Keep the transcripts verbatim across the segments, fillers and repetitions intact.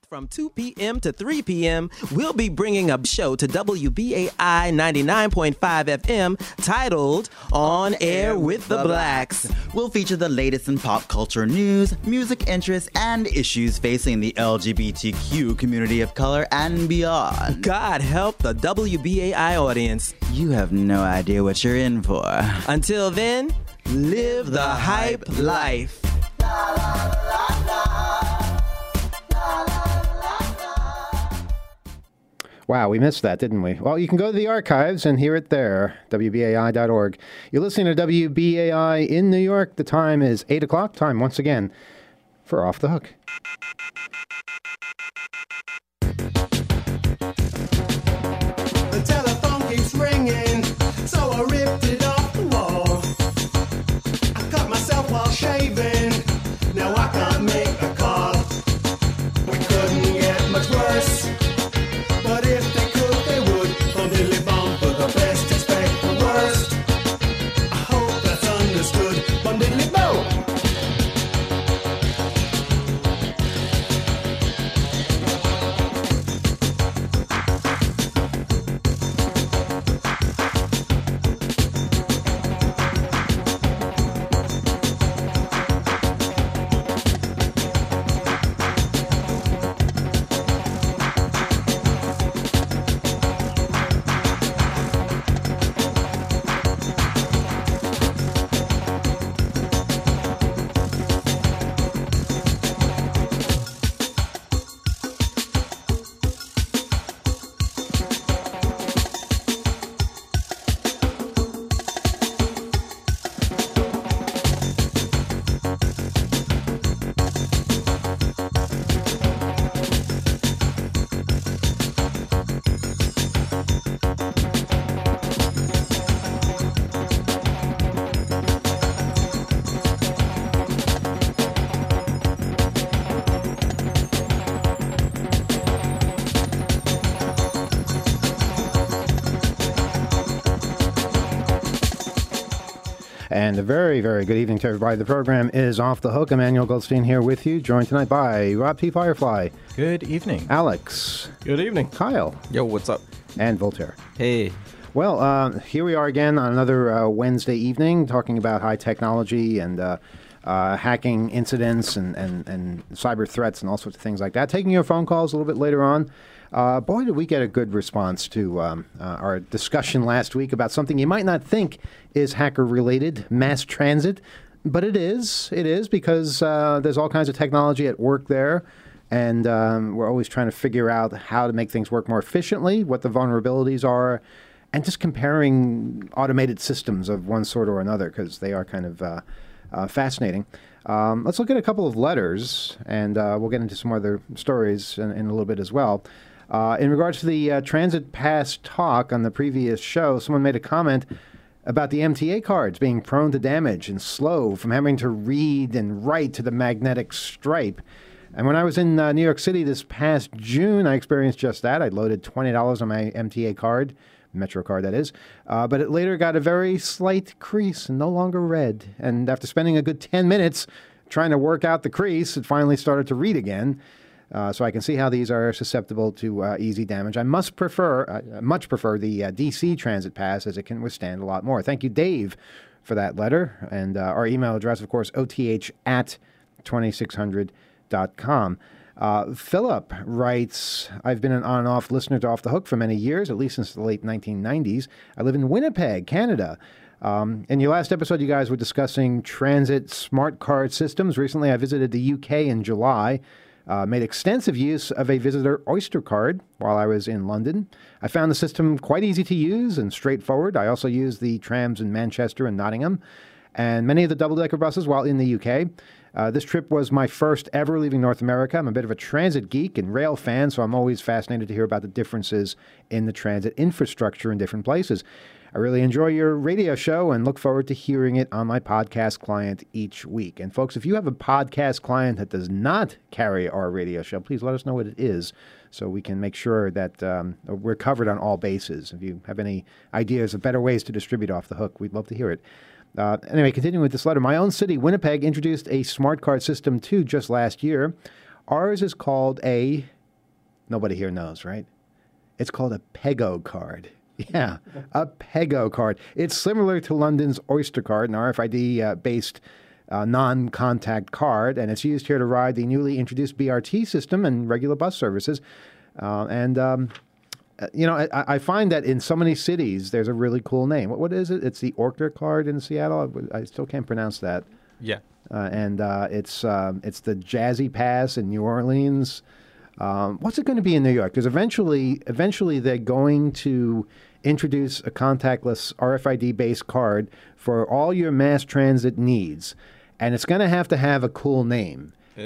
From two p.m. to three p.m., we'll be bringing a show to W B A I ninety-nine point five F M titled On Air with the Blacks. We'll feature the latest in pop culture news, music interests, and issues facing the L G B T Q community of color and beyond. God help the W B A I audience. You have no idea what you're in for. Until then, live the hype life. La, la, la, la. Wow, we missed that, didn't we? Well, you can go to the archives and hear it there, W B A I dot org. You're listening to W B A I in New York. The time is eight o'clock. Time, once again, for Off the Hook. The telephone keeps ringing, so I ripped it off the wall. I cut myself while shaving, now I can't make a call. We couldn't get much worse. But if they could, they would. From Dilly Bomb for the best, expect the worst. I hope that's understood. From Diddly Bow. And a very, very good evening to everybody. The program is Off the Hook. Emmanuel Goldstein here with you, joined tonight by Rob T. Firefly. Good evening. Alex. Good evening. Kyle. Yo, what's up? And Voltaire. Hey. Well, uh, here we are again on another uh, Wednesday evening talking about high technology and uh, uh, hacking incidents and, and, and cyber threats and all sorts of things like that. Taking your phone calls a little bit later on. Uh, boy, did we get a good response to um, uh, our discussion last week about something you might not think is hacker-related, mass transit, but it is. It is because uh, there's all kinds of technology at work there, and um, we're always trying to figure out how to make things work more efficiently, what the vulnerabilities are, and just comparing automated systems of one sort or another, because they are kind of uh, uh, fascinating. Um, let's look at a couple of letters, and uh, we'll get into some other stories in, in a little bit as well. Uh, in regards to the uh, Transit Pass talk on the previous show, someone made a comment about the M T A cards being prone to damage and slow from having to read and write to the magnetic stripe. And when I was in uh, New York City this past June, I experienced just that. I loaded twenty dollars on my M T A card, Metro card that is, uh, but it later got a very slight crease and no longer read. And after spending a good ten minutes trying to work out the crease, it finally started to read again. Uh, so I can see how these are susceptible to uh, easy damage. I must prefer, uh, much prefer the uh, D C Transit Pass, as it can withstand a lot more. Thank you, Dave, for that letter. And uh, our email address, of course, O T H at twenty-six hundred dot com. Uh, Philip writes, I've been an on and off listener to Off the Hook for many years, at least since the late nineteen nineties. I live in Winnipeg, Canada. Um, in your last episode, you guys were discussing transit smart card systems. Recently, I visited the U K in July. Uh, made extensive use of a visitor Oyster card while I was in London. I found the system quite easy to use and straightforward. I also used the trams in Manchester and Nottingham and many of the double-decker buses while in the U K. Uh, this trip was my first ever leaving North America. I'm a bit of a transit geek and rail fan, so I'm always fascinated to hear about the differences in the transit infrastructure in different places. I really enjoy your radio show and look forward to hearing it on my podcast client each week. And folks, if you have a podcast client that does not carry our radio show, please let us know what it is so we can make sure that um, we're covered on all bases. If you have any ideas of better ways to distribute Off the Hook, we'd love to hear it. Uh, anyway, continuing with this letter, my own city, Winnipeg, introduced a smart card system too just last year. Ours is called a Nobody here knows, right? It's called a Pego card. Yeah, a Pego card. It's similar to London's Oyster card, an R F I D-based uh, non-contact card, and it's used here to ride the newly introduced B R T system and regular bus services. Uh, and, um, you know, I, I find that in so many cities, there's a really cool name. What, what is it? It's the Oyster card in Seattle. I, I still can't pronounce that. Yeah. Uh, and uh, it's um, it's the Jazzy Pass in New Orleans. Um, what's it going to be in New York? Because eventually, eventually they're going to introduce a contactless R F I D-based card for all your mass transit needs, and it's going to have to have a cool name. Uh,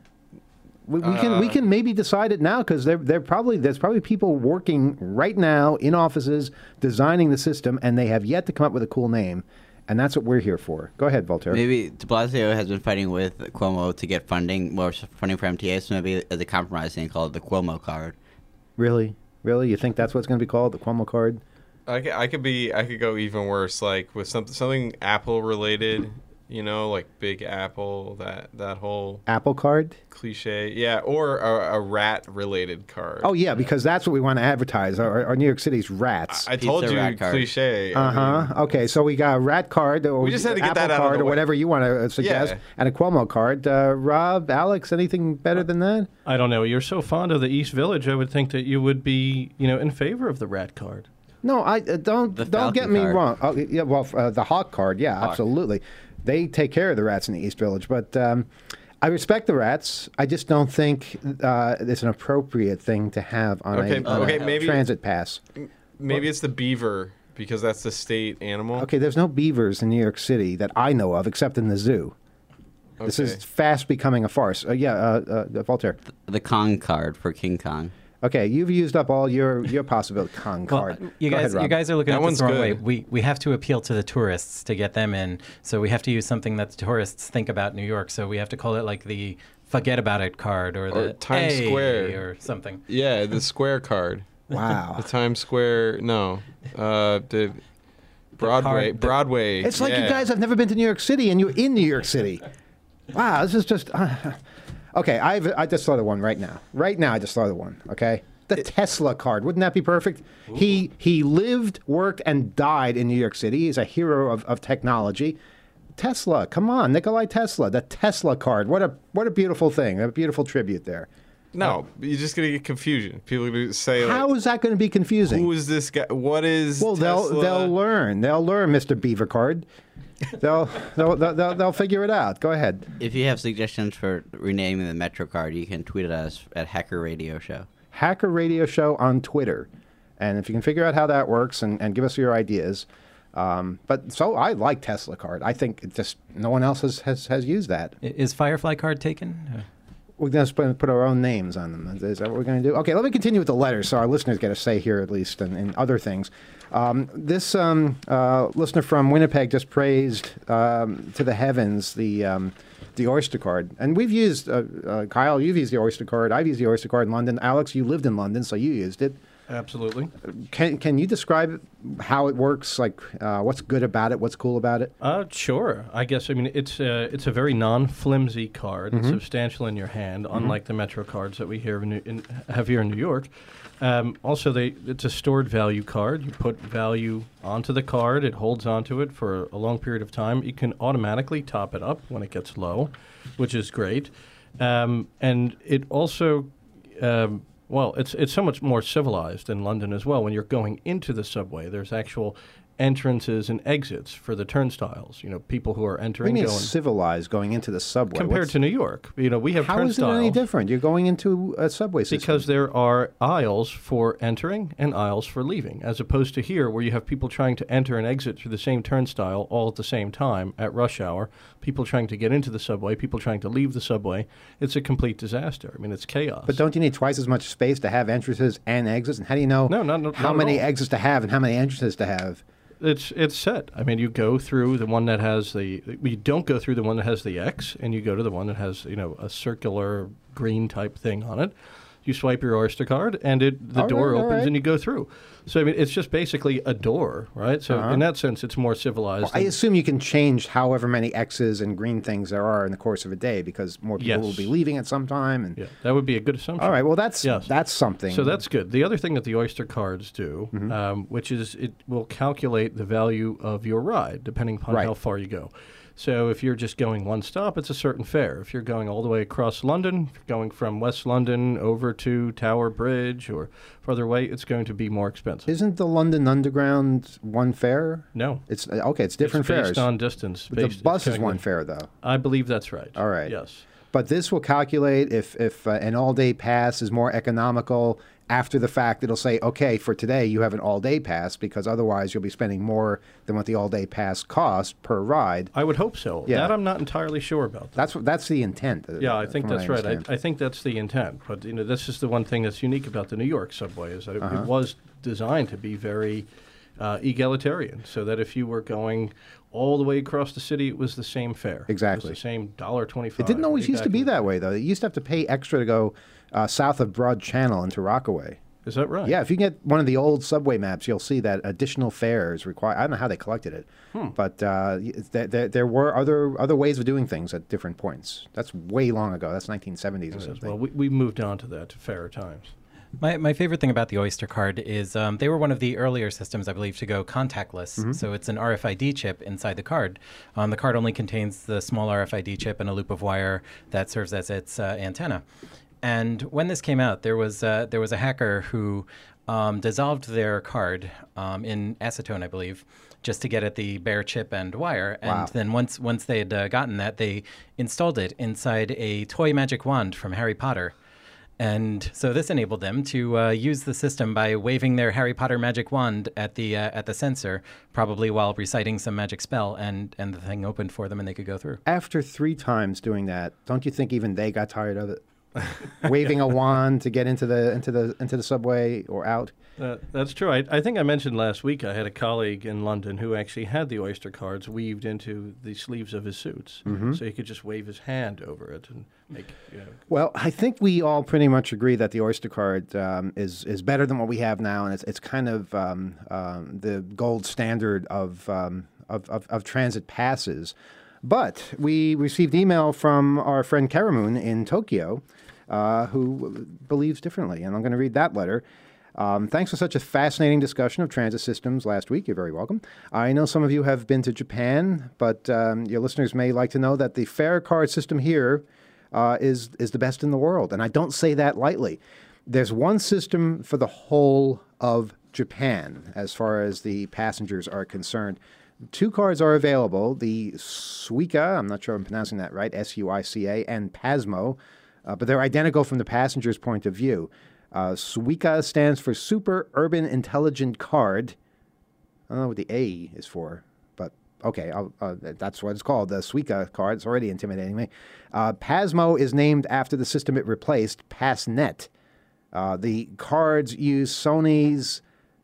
we, we can we can maybe decide it now because they're they're probably there's probably people working right now in offices designing the system, and they have yet to come up with a cool name. And that's what we're here for. Go ahead, Voltaire. Maybe de Blasio has been fighting with Cuomo to get funding, more funding for M T A, so maybe as a compromise thing called the Cuomo card. Really? Really? You think that's what it's going to be called, the Cuomo card? I could, I could be I could go even worse, like with something something Apple related, you know, like Big Apple, that that whole Apple card? cliche, yeah, or a, a rat related card. Oh yeah, because that's what we want to advertise. Our, our New York City's rats. I, I told Pizza you rat card. cliche. Uh huh. Okay, so we got a rat card, or We just had to get Apple that out of card, the or way. whatever you want to suggest, Yeah. and a Cuomo card. Uh, Rob, Alex, anything better than that? I don't know. You're so fond of the East Village, I would think that you would be, you know, in favor of the rat card. No, I uh, don't. The Don't get Falcon me card. wrong. Oh, yeah, well, uh, the Hawk card, yeah, absolutely. They take care of the rats in the East Village, but um, I respect the rats. I just don't think uh, it's an appropriate thing to have on Okay, a, on okay, a maybe- transit pass. Maybe it's the beaver because that's the state animal. Okay, there's no beavers in New York City that I know of, except in the zoo. This is Okay. fast becoming a farce. Uh, yeah, uh, uh, Voltaire. The Kong card for King Kong. Okay, you've used up all your your possible Kong Well, card. you Go guys, ahead, you Rob. guys are looking That at one's this the wrong way. good. We we have to appeal to the tourists to get them in, so we have to use something that the tourists think about New York. So we have to call it like the forget about it card or the Or Times "Hey," Square. or something. Yeah, the square card. Wow. The Times Square. No, uh, the Broadway. card- the- Broadway. It's like you yeah. guys have never been to New York City, and you're in New York City. Wow, this is just... Uh, okay, I've, I just thought of one right now. Right now, I just thought of one, okay? The Tesla card. Wouldn't that be perfect? He he lived, worked, and died in New York City. He's a hero of, of technology. Tesla, come on, Nikolai Tesla, the Tesla card. What a what a beautiful thing, a beautiful tribute there. No, you're just gonna get confusion. People are gonna say, like, How is that going to be confusing? "Who is this guy? What is?" Well, they'll Tesla? they'll learn. They'll learn, Mister Beaver Card. they'll, they'll they'll they'll they'll figure it out. Go ahead. If you have suggestions for renaming the Metro card, you can tweet at us at Hacker Radio Show. Hacker Radio Show on Twitter, and if you can figure out how that works and, and give us your ideas. Um, but so I like Tesla card. I think it just no one else has, has, has used that. I- Is Firefly card taken? Uh, We're going to put our own names on them. Is, is that what we're going to do? Okay, let me continue with the letters so our listeners get a say here at least and, and other things. Um, this um, uh, listener from Winnipeg just praised um, to the heavens the um, the Oyster card. And we've used, uh, uh, Kyle, you've used the Oyster card. I've used the Oyster card in London. Alex, you lived in London, so you used it. Absolutely. Can can you describe how it works? Like, uh, what's good about it? What's cool about it? Uh, sure. I guess, I mean, it's a, it's a very non-flimsy card. It's substantial in your hand, unlike the Metro cards that we here in, New- in, have here in New York. Um, also, they it's a stored value card. You put value onto the card. It holds onto it for a long period of time. You can automatically top it up when it gets low, which is great. Um, and it also... Um, Well, it's it's so much more civilized in London as well. When you're going into the subway, there's actual entrances and exits for the turnstiles. You know, people who are What do you entering mean going civilized going into the subway? compared What's- to New York. You know, we have how is it turnstiles any different? You're going into a subway system. because there are aisles for entering and aisles for leaving, as opposed to here where you have people trying to enter and exit through the same turnstile all at the same time at rush hour. People trying to get into the subway, people trying to leave the subway. It's a complete disaster. I mean, it's chaos. But don't you need twice as much space to have entrances and exits? And how do you know No, not- not- how not at many all. exits to have and how many entrances to have? It's it's set. I mean, you go through the one that has the. You don't go through the one that has the X, and you go to the one that has you know a circular green type thing on it. You swipe your Oyster card, and it the All door right, all opens, right. and you go through. So I mean, it's just basically a door, right? So Uh-huh. in that sense, it's more civilized. I than- assume you can change however many X's and green things there are in the course of a day because more people Yes. will be leaving at some time. And yeah, that would be a good assumption. all right, well that's Yes. that's something. So that's good. The other thing that the Oyster cards do, Mm-hmm. um, which is it will calculate the value of your ride depending upon Right. how far you go. So if you're just going one stop, it's a certain fare. If you're going all the way across London, if you're going from West London over to Tower Bridge or further away, it's going to be more expensive. Isn't the London Underground one fare? no. It's uh, okay. It's different it's based fares. on distance. But the based- bus it's is one calculated- fare though. I believe that's right. All right. Yes. But this will calculate if if uh, an all day pass is more economical. After the fact, it'll say, okay, for today you have an all day pass because otherwise you'll be spending more than what the all day pass costs per ride. I would hope so. Yeah. That I'm not entirely sure about. That's what that's the intent. uh, Yeah, I think from what that's right. I, understand. I think that's the intent. But you know, this is the one thing that's unique about the New York subway is that it, Uh-huh. it was designed to be very uh, egalitarian, so that if you were going all the way across the city, it was the same fare. Exactly. It was the same dollar twenty-five. It didn't always way used to back be in the that day. way though. You used to have to pay extra to go uh, south of Broad Channel into Rockaway. Is that right? Yeah, if you get one of the old subway maps, you'll see that additional fares require. I don't know how they collected it, Hmm. but uh, y- there, there, there were other other ways of doing things at different points. That's way long ago. That's nineteen seventies or something. Well, we, we moved on to that to fairer times. My, my favorite thing about the Oyster card is um, they were one of the earlier systems, I believe, to go contactless. Mm-hmm. So it's an R F I D chip inside the card. Um, the card only contains the small R F I D chip and a loop of wire that serves as its uh, antenna. And when this came out, there was uh, there was a hacker who um, dissolved their card um, in acetone, I believe, just to get at the bare chip and wire. And Wow. then once once they had uh, gotten that, they installed it inside a toy magic wand from Harry Potter. And so this enabled them to uh, use the system by waving their Harry Potter magic wand at the uh, at the sensor, probably while reciting some magic spell, and, and the thing opened for them and they could go through. After three times doing that, don't you think even they got tired of it? Waving a wand to get into the into the into the subway or out. Uh, that's true. I, I think I mentioned last week I had a colleague in London who actually had the Oyster cards weaved into the sleeves of his suits, Mm-hmm. so he could just wave his hand over it and make. You know, Well, I think we all pretty much agree that the Oyster card um, is is better than what we have now, and it's it's kind of um, um, the gold standard of, um, of, of of transit passes. But we received email from our friend Karamoon in Tokyo, uh, who believes differently, and I'm going to read that letter. Um, thanks for such a fascinating discussion of transit systems last week. You're very welcome. I know some of you have been to Japan, but um, your listeners may like to know that the fare card system here uh, is is the best in the world, and I don't say that lightly. There's one system for the whole of Japan as far as the passengers are concerned. Two cards are available: the Suica, I'm not sure I'm pronouncing that right, S U I C A, and Pasmo, uh, but they're identical from the passenger's point of view. Uh, Suica stands for Super Urban Intelligent Card. I don't know what the A is for, but okay, I'll, uh, that's what it's called, the Suica card. It's already intimidating me. Uh, Pasmo is named after the system it replaced, PassNet. Uh, the cards use Sony's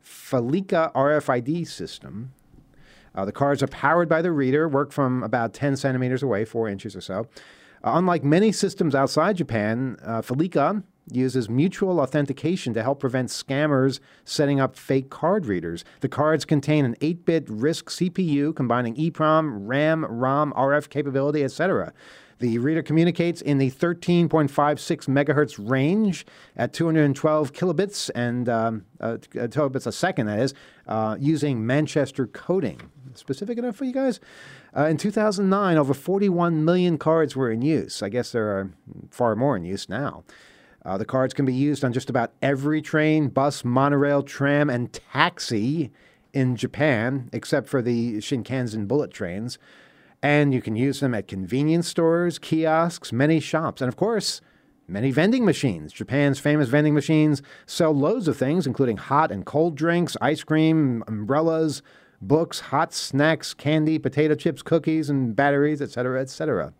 Felica R F I D system. Uh, the cards are powered by the reader, work from about ten centimeters away, four inches or so. Uh, unlike many systems outside Japan, uh, Felica uses mutual authentication to help prevent scammers setting up fake card readers. The cards contain an eight-bit RISC C P U combining EEPROM, RAM, ROM, R F capability, et cetera. The reader communicates in the thirteen point five six megahertz range at two hundred twelve kilobits and um, uh, kilobits a second, that is, uh, using Manchester coding. Specific enough for you guys? Uh, in two thousand nine, over forty-one million cards were in use. I guess there are far more in use now. Uh, the cards can be used on just about every train, bus, monorail, tram, and taxi in Japan, except for the Shinkansen bullet trains. And you can use them at convenience stores, kiosks, many shops, and of course, many vending machines. Japan's famous vending machines sell loads of things, including hot and cold drinks, ice cream, umbrellas, books, hot snacks, candy, potato chips, cookies, and batteries, et cetera, et cetera.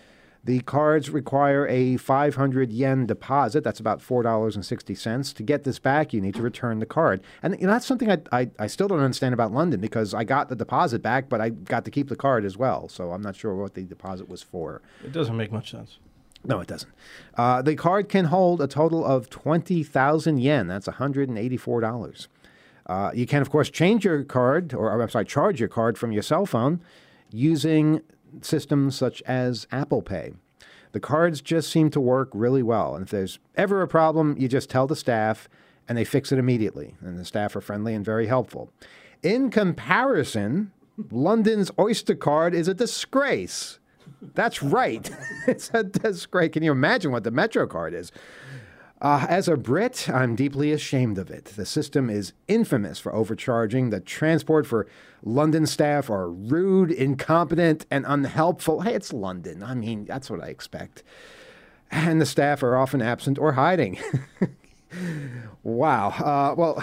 The cards require a five hundred yen deposit. That's about four dollars and sixty cents. To get this back, you need to return the card. And you know, that's something I, I, I still don't understand about London, because I got the deposit back, but I got to keep the card as well. So I'm not sure what the deposit was for. it doesn't make much sense. No, it doesn't. Uh, the card can hold a total of twenty thousand yen. That's one hundred eighty-four dollars. Uh, you can, of course, change your card, or, or I'm sorry, charge your card from your cell phone using systems such as Apple Pay. The cards just seem to work really well. And if there's ever a problem, you just tell the staff, and they fix it immediately. And the staff are friendly and very helpful. In comparison, London's Oyster card is a disgrace. That's right. It's a disgrace. Can you imagine what the Metro card is? Uh, as a Brit, I'm deeply ashamed of it. The system is infamous for overcharging. The transport for London staff are rude, incompetent, and unhelpful. Hey, it's London. I mean, that's what I expect. And the staff are often absent or hiding. Wow. Uh, well,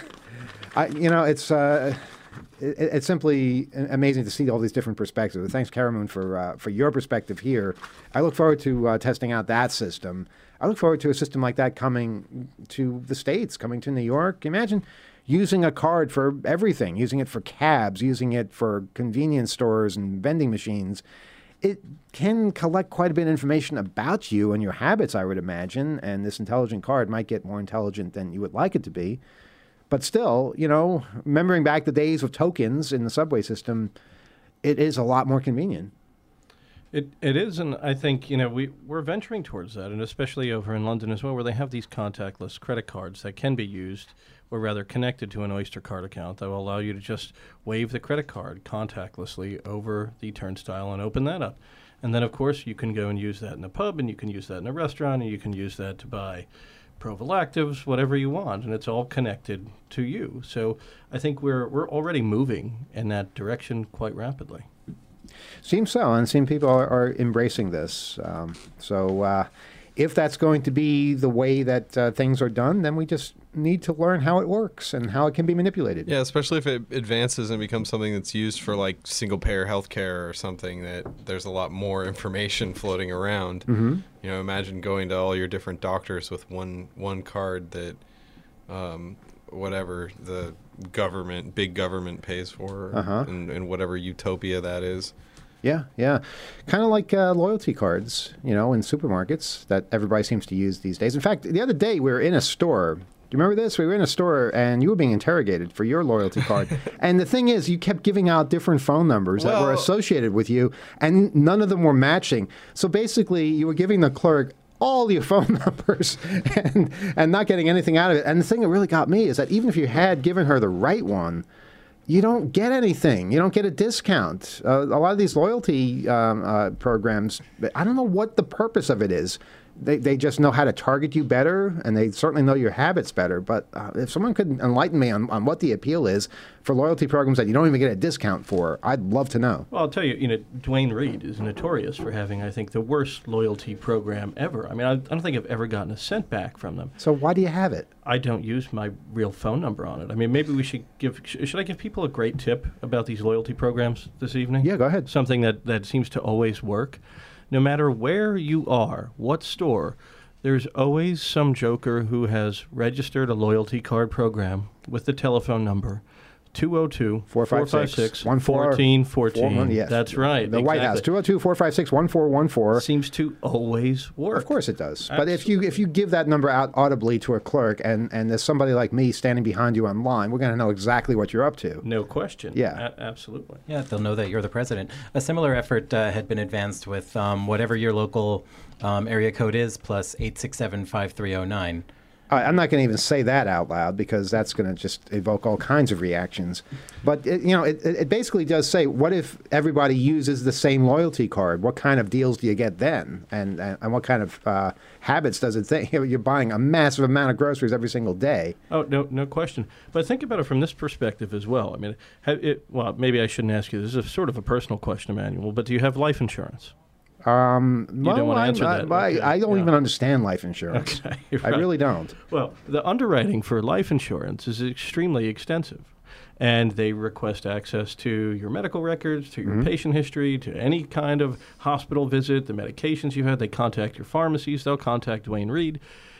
I, you know, it's... Uh, It, it's simply amazing to see all these different perspectives. Thanks, Karamoon, for uh, for your perspective here. I look forward to uh, testing out that system. I look forward to a system like that coming to the States, coming to New York. Imagine using a card for everything, using it for cabs, using it for convenience stores and vending machines. It can collect quite a bit of information about you and your habits, I would imagine, and this intelligent card might get more intelligent than you would like it to be. But still, you know, remembering back the days of tokens in the subway system, it is a lot more convenient. It it is, and I think, you know, we, we're venturing towards that, and especially over in London as well, where they have these contactless credit cards that can be used, or rather connected to an Oyster card account that will allow you to just wave the credit card contactlessly over the turnstile and open that up. And then, of course, you can go and use that in a pub, and you can use that in a restaurant, and you can use that to buy Provolactives, whatever you want, and it's all connected to you. So I think we're we're already moving in that direction quite rapidly. Seems so, and seems people are, are embracing this. Um, so uh, if that's going to be the way that uh, things are done, then we just need to learn how it works and how it can be manipulated. Yeah, especially if it advances and becomes something that's used for like single-payer healthcare or something, that there's a lot more information floating around. Mm-hmm. You know, imagine going to all your different doctors with one one card that, um, whatever the government, big government pays for, Uh-huh. and, and whatever utopia that is. Yeah, yeah. Kind of like uh, loyalty cards, you know, in supermarkets that everybody seems to use these days. In fact, the other day we were in a store. Do you remember this? We were in a store and you were being interrogated for your loyalty card. And the thing is, you kept giving out different phone numbers that were Well- associated with you, and none of them were matching. So basically, you were giving the clerk all your phone numbers and, and not getting anything out of it. And the thing that really got me is that even if you had given her the right one, you don't get anything. You don't get a discount. Uh, a lot of these loyalty um, uh, programs, I don't know what the purpose of it is. They, they just know how to target you better, and they certainly know your habits better. But uh, if someone could enlighten me on, on what the appeal is for loyalty programs that you don't even get a discount for, I'd love to know. Well, I'll tell you, you know, Dwayne Reed is notorious for having, I think, the worst loyalty program ever. I mean, I, I don't think I've ever gotten a cent back from them. So why do you have it? I don't use my real phone number on it. I mean, maybe we should give, sh- should I give people a great tip about these loyalty programs this evening? Yeah, go ahead. Something that, that seems to always work. No matter where you are, what store, there's always some joker who has registered a loyalty card program with the telephone number two oh two, four five six, one four one four. Yes. That's right. The White House, two oh two, four five six, one four one four. Seems to always work. Of course it does. But if you if you give that number out audibly to a clerk, and, and there's somebody like me standing behind you on line, we're going to know exactly what you're up to. No question. Yeah. A- absolutely. Yeah, they'll know that you're the president. A similar effort uh, had been advanced with um, whatever your local um, area code is, plus eight six seven, five three oh nine. I- I'm not going to even say that out loud because that's going to just evoke all kinds of reactions. But, it, you know, it, it basically does say, what if everybody uses the same loyalty card? What kind of deals do you get then? And and, and what kind of uh, habits does it think? You're buying a massive amount of groceries every single day. Oh, no no question. But think about it from this perspective as well. I mean, have it, well, maybe I shouldn't ask you. This is a sort of a personal question, Emmanuel, but do you have life insurance? Um, You well, don't want to I- answer I, that. I, Okay, I don't yeah. even understand life insurance. Okay, I right. really don't. Well, the underwriting for life insurance is extremely extensive, and they request access to your medical records, to your Mhm. patient history, to any kind of hospital visit, the medications you've had. They contact your pharmacies. They'll contact Dwayne Reed.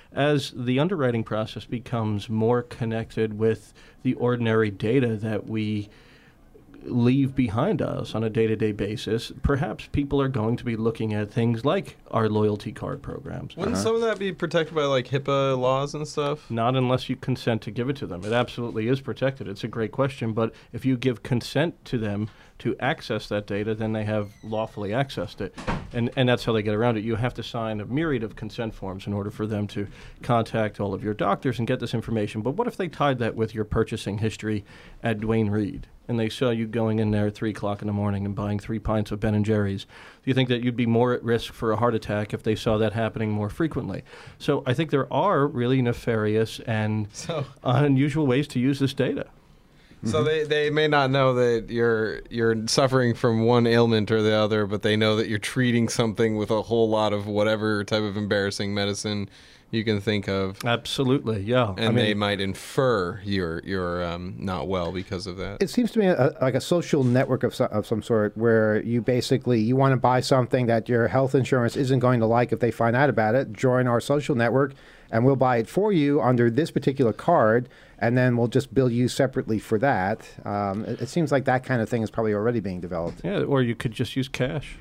As the underwriting process becomes more connected with the ordinary data that we leave behind us on a day-to-day basis, perhaps people are going to be looking at things like our loyalty card programs. Wouldn't some of that be protected by like HIPAA laws and stuff? Not unless you consent to give it to them. It absolutely is protected. It's a great question, but if you give consent to them to access that data, then they have lawfully accessed it. And and that's how they get around it. You have to sign a myriad of consent forms in order for them to contact all of your doctors and get this information. But what if they tied that with your purchasing history at Duane Reade, and they saw you going in there at three o'clock in the morning and buying three pints of Ben and Jerry's? Do you think that you'd be more at risk for a heart attack if they saw that happening more frequently? So I think there are really nefarious and So- unusual ways to use this data. So they, they may not know that you're you're suffering from one ailment or the other, but they know that you're treating something with a whole lot of whatever type of embarrassing medicine you can think of. Absolutely, yeah. And I mean, they might infer you're you're um, not well because of that. It seems to me a, like a social network of, so, of some sort where you basically, you want to buy something that your health insurance isn't going to like if they find out about it. Join our social network and we'll buy it for you under this particular card, and then we'll just bill you separately for that. Um, it, it seems like that kind of thing is probably already being developed. yeah, or you could just use cash.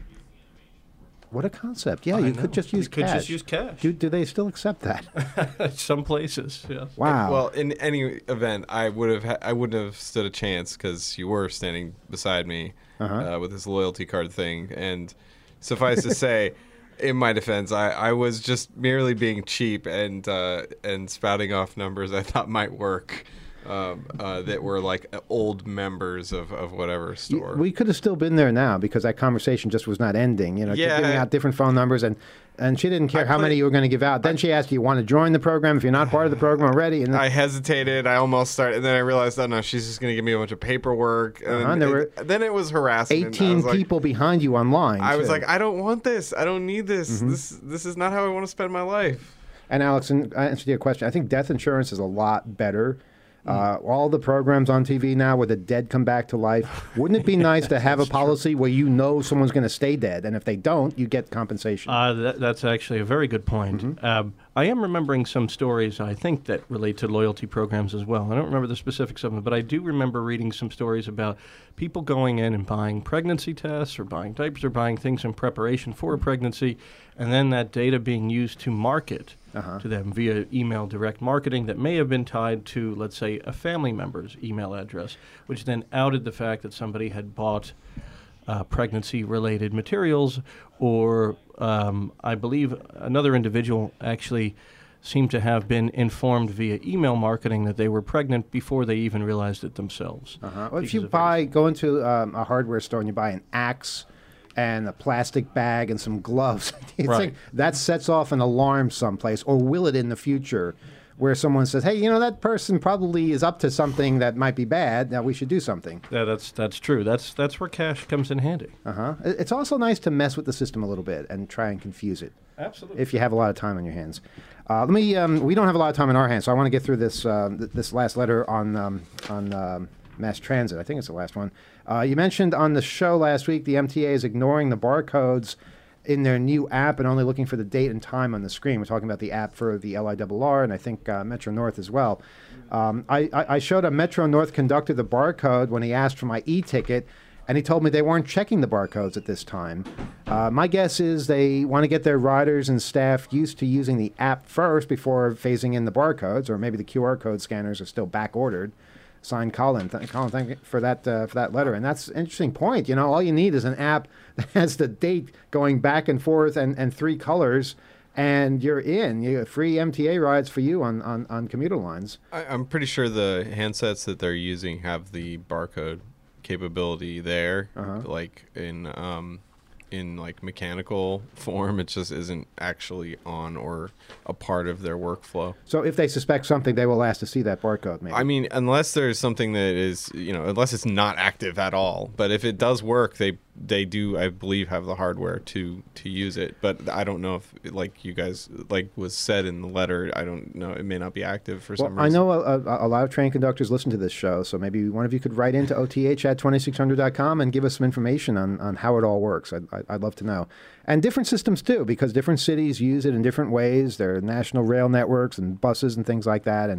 What a concept. Yeah, I you know. could just You use could cash. just use cash. Do, do they still accept that? Some places, yes. Wow. Well, in any event, I would have ha- I wouldn't have stood a chance because you were standing beside me Uh-huh. uh, with this loyalty card thing. And suffice to say, in my defense, I, I was just merely being cheap and uh, and spouting off numbers I thought might work. Um, uh, that were like old members of, of whatever store. We could have still been there now because that conversation just was not ending. You know, kept Yeah. giving out different phone numbers, and, and she didn't care I how put- many you were going to give out. Then she asked, "Do you want to join the program if you're not part of the program already?" And then, I hesitated. I almost started, and then I realized, oh no, she's just going to give me a bunch of paperwork. And Uh-huh, and there it- then it was harassment. I eighteen was like- people behind you online. I was too. like, I don't want this. I don't need this. Mm-hmm. This this is not how I want to spend my life. And Alex, in answer to your question, I think death insurance is a lot better. Uh, all the programs on T V now where the dead come back to life. Wouldn't it be nice to have a policy where you know someone's going to stay dead, and if they don't, you get compensation? Uh, that, that's actually a very good point. Mm-hmm. Um, I am remembering some stories, I think, that relate to loyalty programs as well. I don't remember the specifics of them, but I do remember reading some stories about people going in and buying pregnancy tests or buying diapers or buying things in preparation for a pregnancy, and then that data being used to market Uh-huh. to them via email direct marketing that may have been tied to, let's say, a family member's email address, which then outed the fact that somebody had bought uh, pregnancy-related materials, or um, I believe another individual actually seemed to have been informed via email marketing that they were pregnant before they even realized it themselves. Uh-huh. Well, if because you of buy, go into um, a hardware store and you buy an axe and a plastic bag and some gloves, you Right. think that sets off an alarm someplace, or will it in the future, where someone says, "Hey, you know, that person probably is up to something that might be bad. Now we should do something." Yeah, that's that's true. That's that's where cash comes in handy. Uh-huh. It- It's also nice to mess with the system a little bit and try and confuse it. Absolutely. If you have a lot of time on your hands. Uh, let me. Um, we don't have a lot of time on our hands, so I want to get through this uh, th- this last letter on um, on um, mass transit. I think it's the last one. Uh, you mentioned on the show last week the M T A is ignoring the barcodes in their new app and only looking for the date and time on the screen. We're talking about the app for the L I R R and I think uh, Metro North as well. Um, I, I, I showed a Metro North conductor the barcode when he asked for my e-ticket, and he told me they weren't checking the barcodes at this time. Uh, my guess is they want to get their riders and staff used to using the app first before phasing in the barcodes, or maybe the Q R code scanners are still back ordered. Signed, Colin. Th- Colin, thank you for that uh, for that letter. And that's an interesting point. You know, all you need is an app that has the date going back and forth and, and three colors, and you're in. You get free M T A rides for you on, on, on commuter lines. I, I'm pretty sure the handsets that they're using have the barcode capability there, Uh-huh. like in um, in like mechanical form. It just isn't actually on or a part of their workflow. So if they suspect something, they will ask to see that barcode, maybe. I mean, unless there's something that is, you know, unless it's not active at all. But if it does work, they they do, I believe, have the hardware to to use it. But I don't know if, like you guys, like was said in the letter, I don't know. It may not be active for Well, some I reason. know a, a, a lot of train conductors listen to this show, so maybe one of you could write into O T H at twenty-six hundred dot com and give us some information on, on how it all works. I'd, I'd I'd love to know. And different systems, too, because different cities use it in different ways. There are national rail networks and buses and things like that. And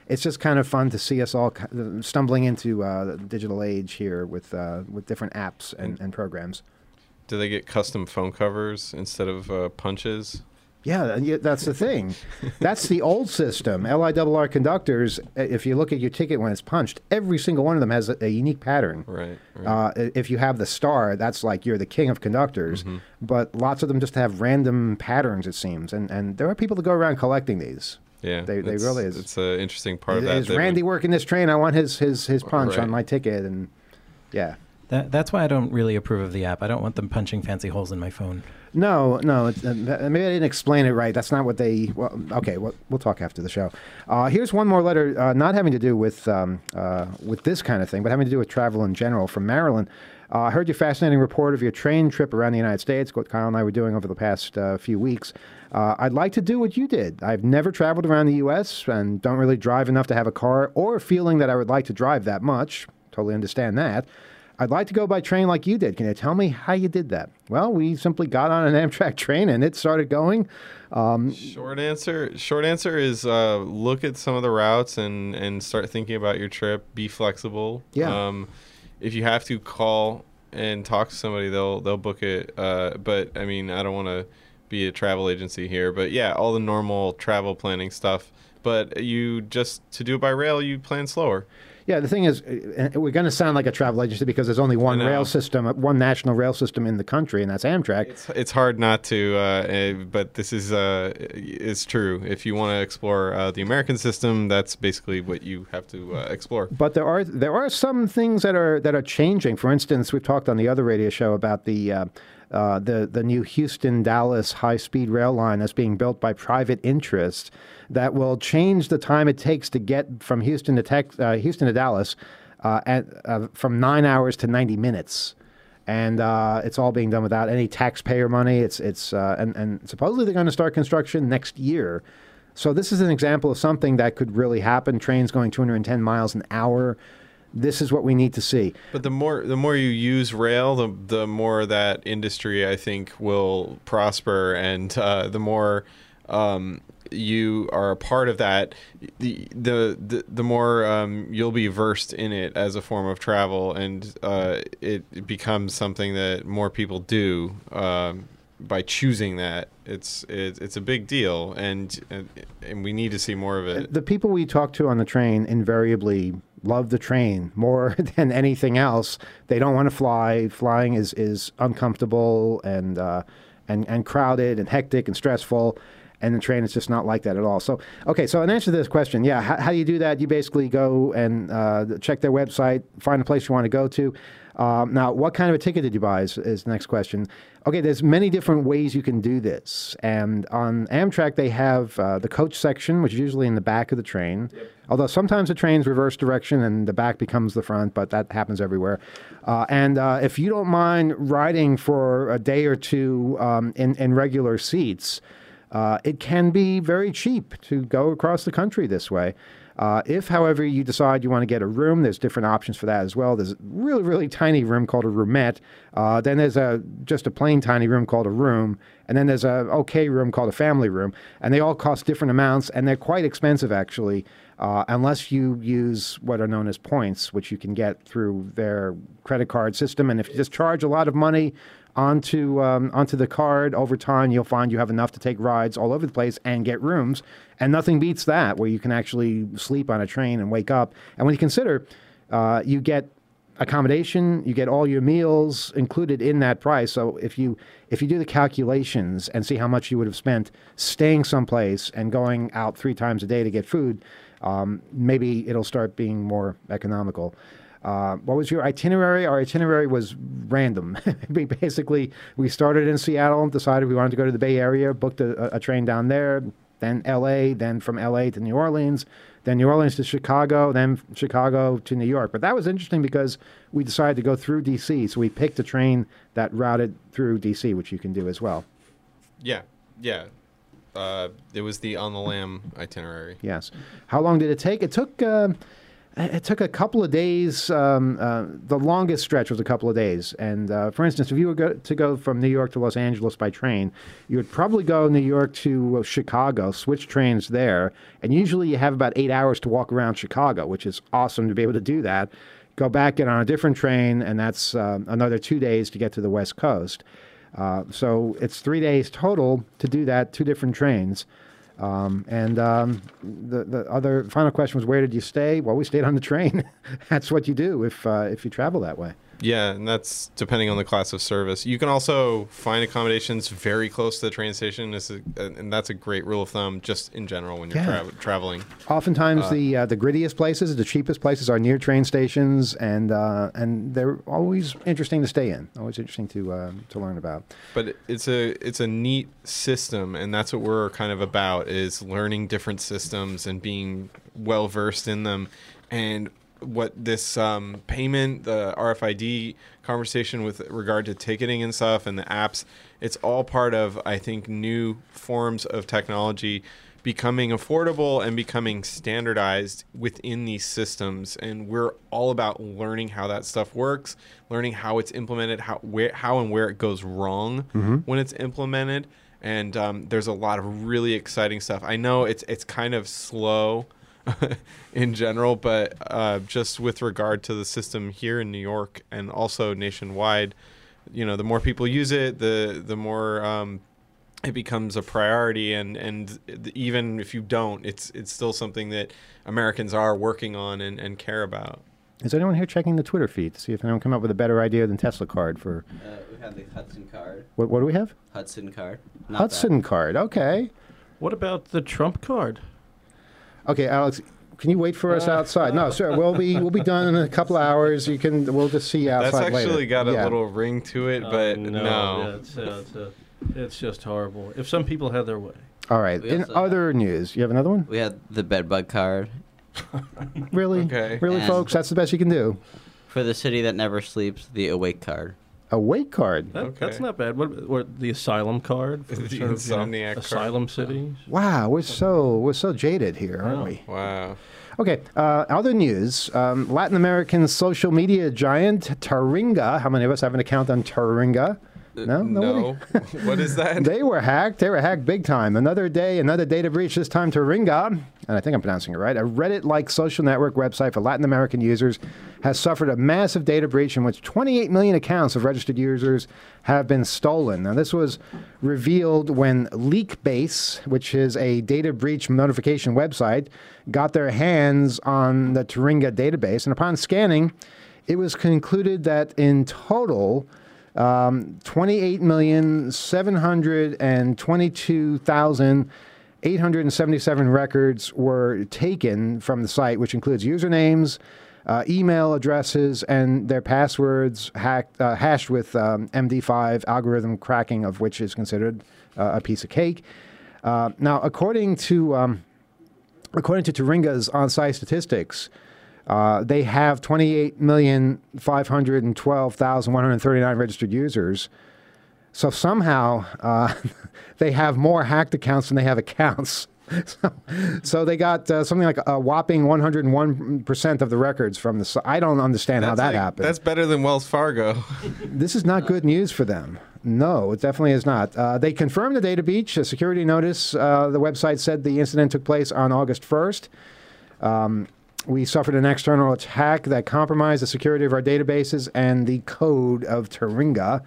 it's just kind of fun to see us all ki- stumbling into uh, the digital age here with uh, with different apps and, and programs. Do they get custom phone covers instead of uh, punches? Yeah, and y- that's the thing. That's the old system. L I R R conductors, uh, if you look at your ticket when it's punched, every single one of them has a, a unique pattern. Right. right. Uh, i- if you have the star, that's like you're the king of conductors. Mm-hmm. But lots of them just have random patterns, it seems. And, and there are people that go around collecting these. Yeah, they, they it's, really is. It's an interesting part of that. Is that Randy would- working this train? I want his his, his punch Right. on my ticket. And yeah. That, that's why I don't really approve of the app. I don't want them punching fancy holes in my phone. No, no. It's, uh, maybe I didn't explain it right. That's not what they. Well, okay. We'll, we'll talk after the show. Uh, here's one more letter, uh, not having to do with um, uh, with this kind of thing, but having to do with travel in general from Maryland. Uh, I heard your fascinating report of your train trip around the United States, what Kyle and I were doing over the past uh, few weeks. Uh, I'd like to do what you did. I've never traveled around the U S and don't really drive enough to have a car or feeling that I would like to drive that much. Totally understand that. I'd like to go by train like you did. Can you tell me how you did that? Well, we simply got on an Amtrak train and it started going. Um, Short answer. Short answer is uh, look at some of the routes and, and start thinking about your trip. Be flexible. Yeah. Um, if you have to, call and talk to somebody, they'll they'll book it. Uh, but I mean, I don't want to be a travel agency here. But yeah, all the normal travel planning stuff. But you just to do it by rail, you plan slower. Yeah, the thing is, uh, we're going to sound like a travel agency because there's only one I know. rail system, uh, one national rail system in the country, and that's Amtrak. It's, it's hard not to, uh, uh, but this is uh, is true. If you want to explore uh, the American system, that's basically what you have to uh, explore. But there are there are some things that are that are changing. For instance, we've talked on the other radio show about the uh, uh, the the new Houston Dallas high speed rail line that's being built by private interest that will change the time it takes to get from Houston to Tex- uh, Houston to Dallas uh, at, uh, from nine hours to ninety minutes. And uh, it's all being done without any taxpayer money. It's it's uh, and, and supposedly they're going to start construction next year. So this is an example of something that could really happen. Trains going two hundred ten miles an hour. This is what we need to see. But the more the more you use rail, the the more that industry I think will prosper, and uh, the more um, you are a part of that, the the the, the more um, you'll be versed in it as a form of travel, and uh, it, it becomes something that more people do um, by choosing that. It's it, it's a big deal, and, and and we need to see more of it. The people we talk to on the train invariably love the train more than anything else. They don't want to fly. Flying is is uncomfortable and uh, and and crowded and hectic and stressful. And the train is just not like that at all. So, okay, so in answer to this question, yeah, how, how do you do that? You basically go and uh, check their website, find a place you want to go to. Um, now, what kind of a ticket did you buy is, is the next question. Okay, there's many different ways you can do this. And on Amtrak, they have uh, the coach section, which is usually in the back of the train. Yep. Although sometimes the train's reverse direction and the back becomes the front, but that happens everywhere. Uh, and uh, if you don't mind riding for a day or two um, in, in regular seats, Uh, it can be very cheap to go across the country this way. Uh, if, however, you decide you want to get a room, there's different options for that as well. There's a really, really tiny room called a roomette. Uh, then there's a just a plain tiny room called a room. And then there's a okay room called a family room. And they all cost different amounts, and they're quite expensive, actually, uh, unless you use what are known as points, which you can get through their credit card system. And if you just charge a lot of money onto um, onto the card, over time you'll find you have enough to take rides all over the place and get rooms. And nothing beats that, where you can actually sleep on a train and wake up. And when you consider uh, you get accommodation, you get all your meals included in that price. So if you if you do the calculations and see how much you would have spent staying someplace and going out three times a day to get food, um, maybe it'll start being more economical. Uh, what was your itinerary? Our itinerary was random. we basically, we started in Seattle, decided we wanted to go to the Bay Area, booked a, a train down there, then L A, then from L A to New Orleans, then New Orleans to Chicago, then Chicago to New York. But that was interesting because we decided to go through D C, so we picked a train that routed through D C, which you can do as well. Yeah, yeah. Uh, it was the On the Lam itinerary. Yes. How long did it take? It took... Uh, It took a couple of days. Um, uh, the longest stretch was a couple of days. And uh, for instance, if you were go- to go from New York to Los Angeles by train, you would probably go New York to uh, Chicago, switch trains there, and usually you have about eight hours to walk around Chicago, which is awesome to be able to do that. Go back, get on a different train, and that's uh, another two days to get to the West Coast. Uh, so it's three days total to do that, two different trains. Um, and um, the the other final question was, where did you stay? Well, we stayed on the train. That's what you do if uh, if you travel that way. Yeah, and that's depending on the class of service. You can also find accommodations very close to the train station, this is, and that's a great rule of thumb just in general when you're Yeah. tra- traveling. Oftentimes, Uh, the uh, the grittiest places, the cheapest places, are near train stations, and uh, and they're always interesting to stay in. Always interesting to uh, to learn about. But it's a it's a neat system, and that's what we're kind of about, is learning different systems and being well versed in them. And what this um, payment, the R F I D conversation with regard to ticketing and stuff and the apps, it's all part of, I think, new forms of technology becoming affordable and becoming standardized within these systems. And we're all about learning how that stuff works, learning how it's implemented, how where how and where it goes wrong Mhm. when it's implemented. And um, there's a lot of really exciting stuff. I know it's it's kind of slow in general, but uh, just with regard to the system here in New York and also nationwide, you know, the more people use it, the the more um, it becomes a priority. And and even if you don't, it's it's still something that Americans are working on and, and care about. Is anyone here checking the Twitter feed to see if anyone come up with a better idea than Tesla card for? Uh, we have the Hudson card. What, what do we have? Hudson card. Not Hudson card. Okay. What about the Trump card? Okay, Alex, can you wait for us outside? No, sir. We'll be we'll be done in a couple of hours. You can. We'll just see you outside That's actually later. got a Yeah. little ring to it, Oh, but no, no. yeah, it's, uh, it's, uh, it's just horrible. If some people had their way. All right. We In also other news, you have another one? We had the bedbug card. Really? Okay. Really, And- folks? That's the best you can do. For the city that never sleeps, the awake card. A wake card. That, Okay. That's not bad. What, or the asylum card? For The sort of, you know, Insomniac card. asylum cities. Wow, we're so we're so jaded here, aren't Oh. we? Wow. Okay. Uh, other news: um, Latin American social media giant Taringa. How many of us have an account on Taringa? No, nobody? No. What is that? They were hacked. They were hacked big time. Another day, another data breach, this time to Ringa, and I think I'm pronouncing it right. A Reddit-like social network website for Latin American users has suffered a massive data breach in which twenty-eight million accounts of registered users have been stolen. Now, this was revealed when Leakbase, which is a data breach notification website, got their hands on the Taringa database. And upon scanning, it was concluded that in total, Um, twenty-eight million seven hundred twenty-two thousand eight hundred seventy-seven records were taken from the site, which includes usernames, uh, email addresses, and their passwords hacked, uh, hashed with um, M D five algorithm cracking, of which is considered uh, a piece of cake. Uh, now, according to um, according to Taringa's on-site statistics, Uh, they have twenty-eight million five hundred twelve thousand one hundred thirty-nine registered users. So somehow uh, they have more hacked accounts than they have accounts. so, so they got uh, something like a whopping one hundred one percent of the records from the site. I don't understand how that like- happened. That's better than Wells Fargo. This is not good news for them. No, it definitely is not. Uh, they confirmed the data breach. A security notice, uh, the website said the incident took place on August first. Um, We suffered an external attack that compromised the security of our databases and the code of Taringa.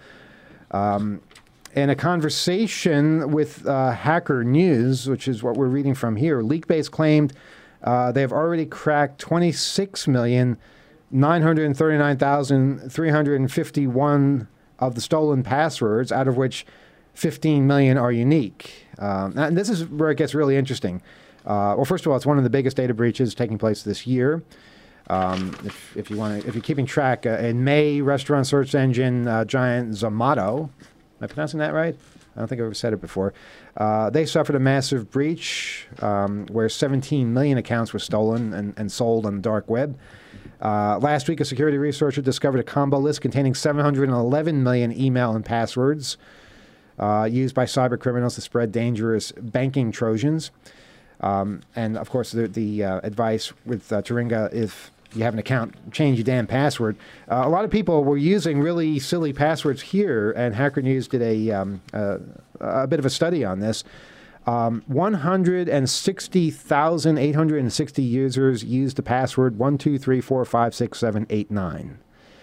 Um, in a conversation with uh, Hacker News, which is what we're reading from here, Leakbase claimed uh, they have already cracked twenty-six million nine hundred thirty-nine thousand three hundred fifty-one of the stolen passwords, out of which fifteen million are unique. Um, and this is where it gets really interesting. Uh, well, first of all, it's one of the biggest data breaches taking place this year. Um, if, if you want to, if you're keeping track, uh, in May, restaurant search engine uh, giant Zomato, am I pronouncing that right? I don't think I've ever said it before. Uh, they suffered a massive breach um, where seventeen million accounts were stolen and, and sold on the dark web. Uh, last week, a security researcher discovered a combo list containing seven hundred eleven million email and passwords uh, used by cyber criminals to spread dangerous banking Trojans. Um, and of course, the, the uh, advice with uh, Taringa, if you have an account, change your damn password. Uh, a lot of people were using really silly passwords here, and Hacker News did a um, uh, a bit of a study on this. Um, one hundred sixty thousand eight hundred sixty users used the password one two three four five six seven eight nine.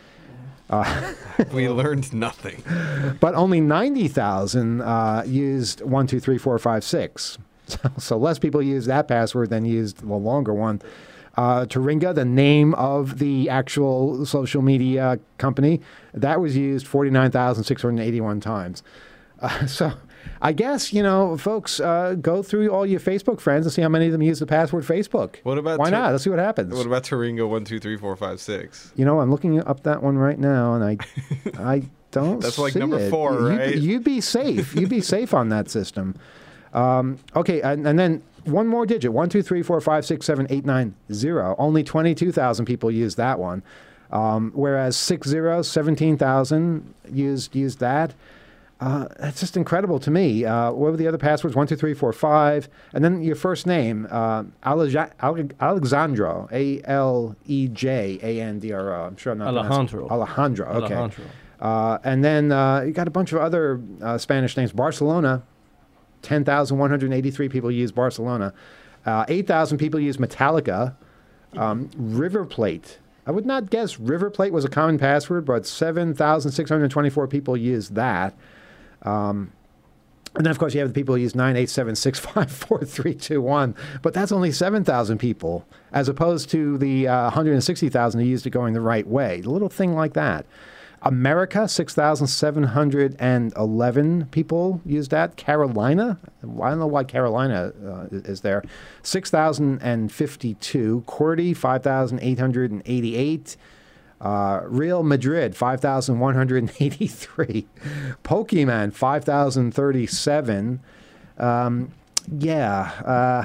Uh, we learned nothing. But only ninety thousand uh, used one two three four five six. So, so less people used that password than used the longer one. Uh, Taringa, the name of the actual social media company, that was used forty-nine thousand six hundred eighty-one times. Uh, so I guess, you know, folks, uh, go through all your Facebook friends and see how many of them use the password Facebook. What about Why Tur- not? Let's see what happens. What about Taringa one two three four five six? You know, I'm looking up that one right now, and I, I don't. That's like see number it. four, You'd- right? You'd be safe. You'd be safe on that system. Um, okay, and, and then one more digit: one, two, three, four, five, six, seven, eight, nine, zero. Only twenty-two thousand people use that one, um, whereas six zero, seventeen thousand used used that. Uh, that's just incredible to me. Uh, what were the other passwords? One, two, three, four, five, and then your first name, uh, Aleja- Ale- Alexandro, A L E J A N D R O. I'm sure I'm not Alejandro. pronouncing- Alejandro. Okay. Alejandro. Uh, and then uh, you got a bunch of other uh, Spanish names. Barcelona, ten thousand one hundred eighty-three people use Barcelona. Uh, eight thousand people use Metallica. Um, River Plate. I would not guess River Plate was a common password, but seven thousand six hundred twenty-four people use that. Um, and then, of course, you have the people who use nine eight seven six five four three two one, but that's only seven thousand people, as opposed to the uh, one hundred sixty thousand who used it going the right way. A little thing like that. America, six thousand seven hundred eleven people used that. Carolina, I don't know why Carolina uh, is there. six thousand fifty-two. QWERTY, five thousand eight hundred eighty-eight. Uh, Real Madrid, five thousand one hundred eighty-three. Pokemon, five thousand thirty-seven. Um, yeah, uh,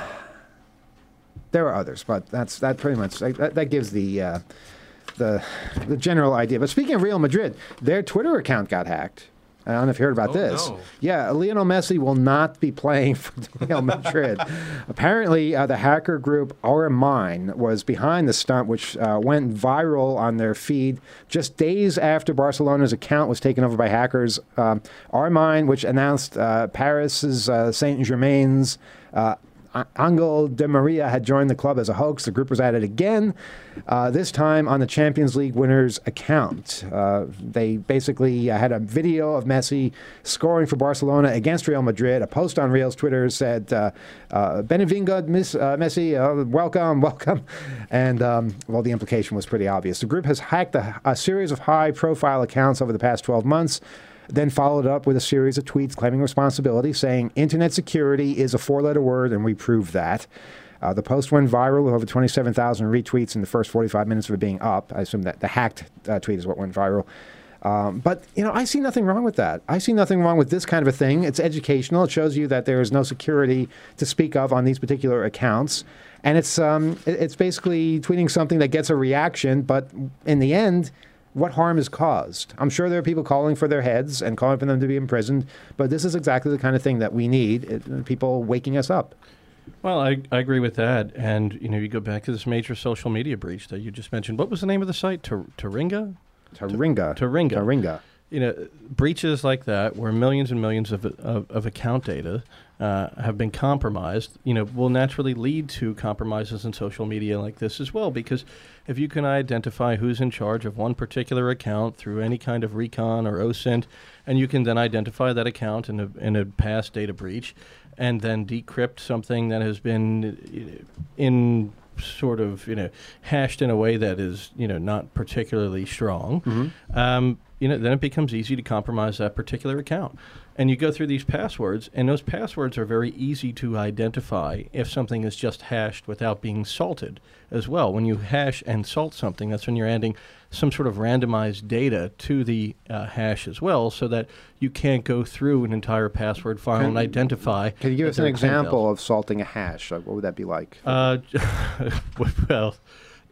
there are others, but that's that pretty much that, that gives the uh, the the general idea. But speaking of Real Madrid, their Twitter account got hacked. I don't know if you heard about Oh, this. no. Yeah, Lionel Messi will not be playing for Real Madrid. Apparently, uh, the hacker group Armine was behind the stunt, which uh, went viral on their feed just days after Barcelona's account was taken over by hackers. Um, Armine, which announced uh, Paris's uh, Saint-Germain's uh, Angel Di Maria had joined the club as a hoax. The group was at it again, uh, this time on the Champions League winners' account. Uh, they basically uh, had a video of Messi scoring for Barcelona against Real Madrid. A post on Real's Twitter said, uh, uh, Benvingut, Miss uh, Messi, uh, welcome, welcome. And, um, well, the implication was pretty obvious. The group has hacked a, a series of high-profile accounts over the past twelve months, then followed up with a series of tweets claiming responsibility, saying internet security is a four-letter word, and we proved that. Uh, the post went viral with over twenty-seven thousand retweets in the first forty-five minutes of it being up. I assume that the hacked uh, tweet is what went viral. Um, but, you know, I see nothing wrong with that. I see nothing wrong with this kind of a thing. It's educational. It shows you that there is no security to speak of on these particular accounts. And it's um, it- it's basically tweeting something that gets a reaction, but in the end, what harm is caused? I'm sure there are people calling for their heads and calling for them to be imprisoned, but this is exactly the kind of thing that we need, it, people waking us up. Well, I, I agree with that. And, you know, you go back to this major social media breach that you just mentioned. What was the name of the site? Tar- Taringa? Taringa. Taringa. Taringa. You know, breaches like that, where millions and millions of, of, of account data uh, have been compromised, you know, will naturally lead to compromises in social media like this as well. Because if you can identify who's in charge of one particular account through any kind of recon or O S I N T, and you can then identify that account in a, in a past data breach, and then decrypt something that has been in sort of, you know, hashed in a way that is, you know, not particularly strong, mm-hmm. um, you know, then it becomes easy to compromise that particular account. And you go through these passwords, and those passwords are very easy to identify if something is just hashed without being salted as well. When you hash and salt something, that's when you're adding some sort of randomized data to the uh, hash as well, so that you can't go through an entire password file Can- and identify. Can you give that us an there are ten example thousand. of salting a hash? Like, what would that be like? Uh, well,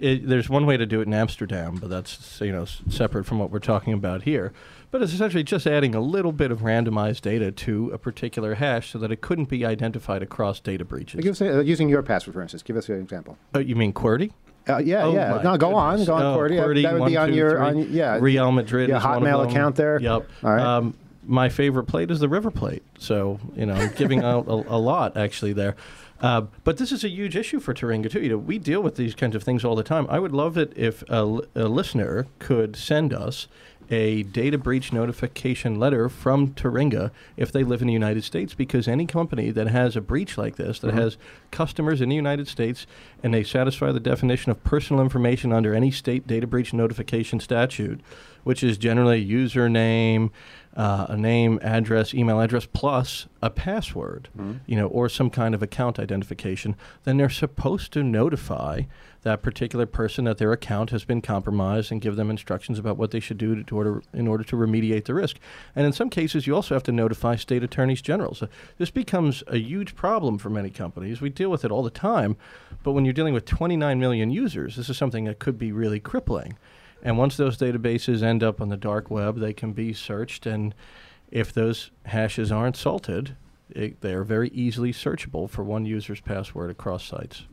it, there's one way to do it in Amsterdam, but that's you know s- separate from what we're talking about here. But it's essentially just adding a little bit of randomized data to a particular hash so that it couldn't be identified across data breaches. Give us a, uh, using your password, for instance. Give us an example. Uh, you mean QWERTY? Uh, yeah, Oh, yeah. my No, go on, goodness. go on, Oh, QWERTY. QWERTY, that would be one, on two, your, three. on, yeah. Real Madrid Your is one of Hotmail them. account there. Yep. All right. Um, my favorite plate is the River Plate. So, you know, I'm giving out a, a lot actually there. Uh, but this is a huge issue for Turinga, too. You know, we deal with these kinds of things all the time. I would love it if a, l- a listener could send us a data breach notification letter from Turinga if they live in the United States, because any company that has a breach like this, that Mhm. has customers in the United States, and they satisfy the definition of personal information under any state data breach notification statute, which is generally a username, uh, a name, address, email address, plus a password, Mhm. you know, or some kind of account identification, then they're supposed to notify that particular person that their account has been compromised and give them instructions about what they should do to, to order, in order to remediate the risk. And in some cases, you also have to notify state attorneys general. So this becomes a huge problem for many companies. We deal with it all the time, but when you're dealing with twenty-nine million users, this is something that could be really crippling. And once those databases end up on the dark web, they can be searched, and if those hashes aren't salted, it, they are very easily searchable for one user's password across sites.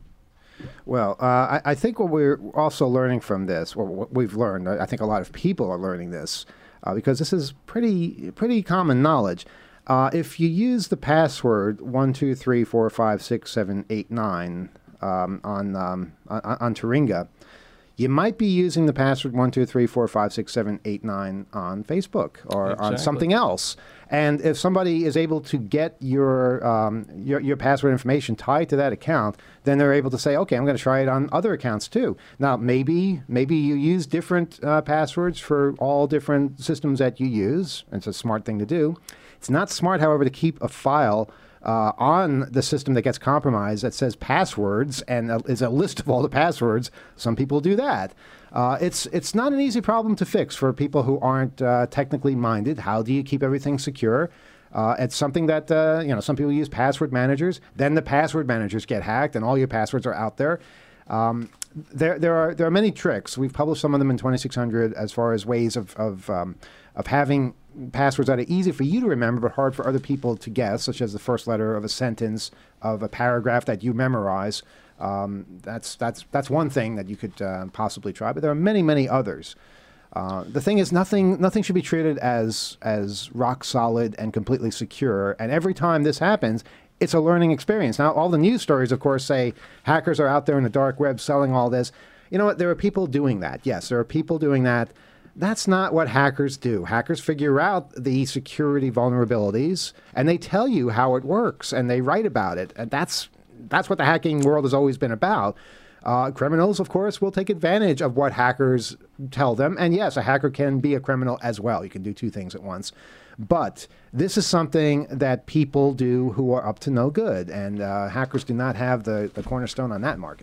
Well, uh, I, I think what we're also learning from this, or what we've learned, I I think a lot of people are learning this, uh, because this is pretty pretty common knowledge. Uh, if you use the password one two three four five six seven eight nine um, on, um, on on Turinga, you might be using the password one two three four five six seven eight nine on Facebook or on Exactly. something else. And if somebody is able to get your, um, your your password information tied to that account, then they're able to say, okay, I'm going to try it on other accounts too. Now, maybe maybe you use different uh, passwords for all different systems that you use. It's a smart thing to do. It's not smart, however, to keep a file uh, on the system that gets compromised that says passwords and uh, is a list of all the passwords. Some people do that. Uh, it's it's not an easy problem to fix for people who aren't uh, technically minded. How do you keep everything secure? Uh, it's something that uh, you know some people use password managers. Then the password managers get hacked, and all your passwords are out there. Um, there there are there are many tricks. We've published some of them in twenty-six hundred as far as ways of of um, of having passwords that are easy for you to remember but hard for other people to guess, such as the first letter of a sentence of a paragraph that you memorize. Um, that's that's that's one thing that you could uh, possibly try, but there are many many others. Uh, the thing is, nothing nothing should be treated as as rock solid and completely secure. And every time this happens, it's a learning experience. Now, all the news stories, of course, say hackers are out there in the dark web selling all this. You know what? There are people doing that. Yes, there are people doing that. That's not what hackers do. Hackers figure out the security vulnerabilities, and they tell you how it works, and they write about it. And that's that's what the hacking world has always been about. Uh, criminals, of course, will take advantage of what hackers tell them. And yes, a hacker can be a criminal as well. You can do two things at once. But this is something that people do who are up to no good. And uh, hackers do not have the, the cornerstone on that market.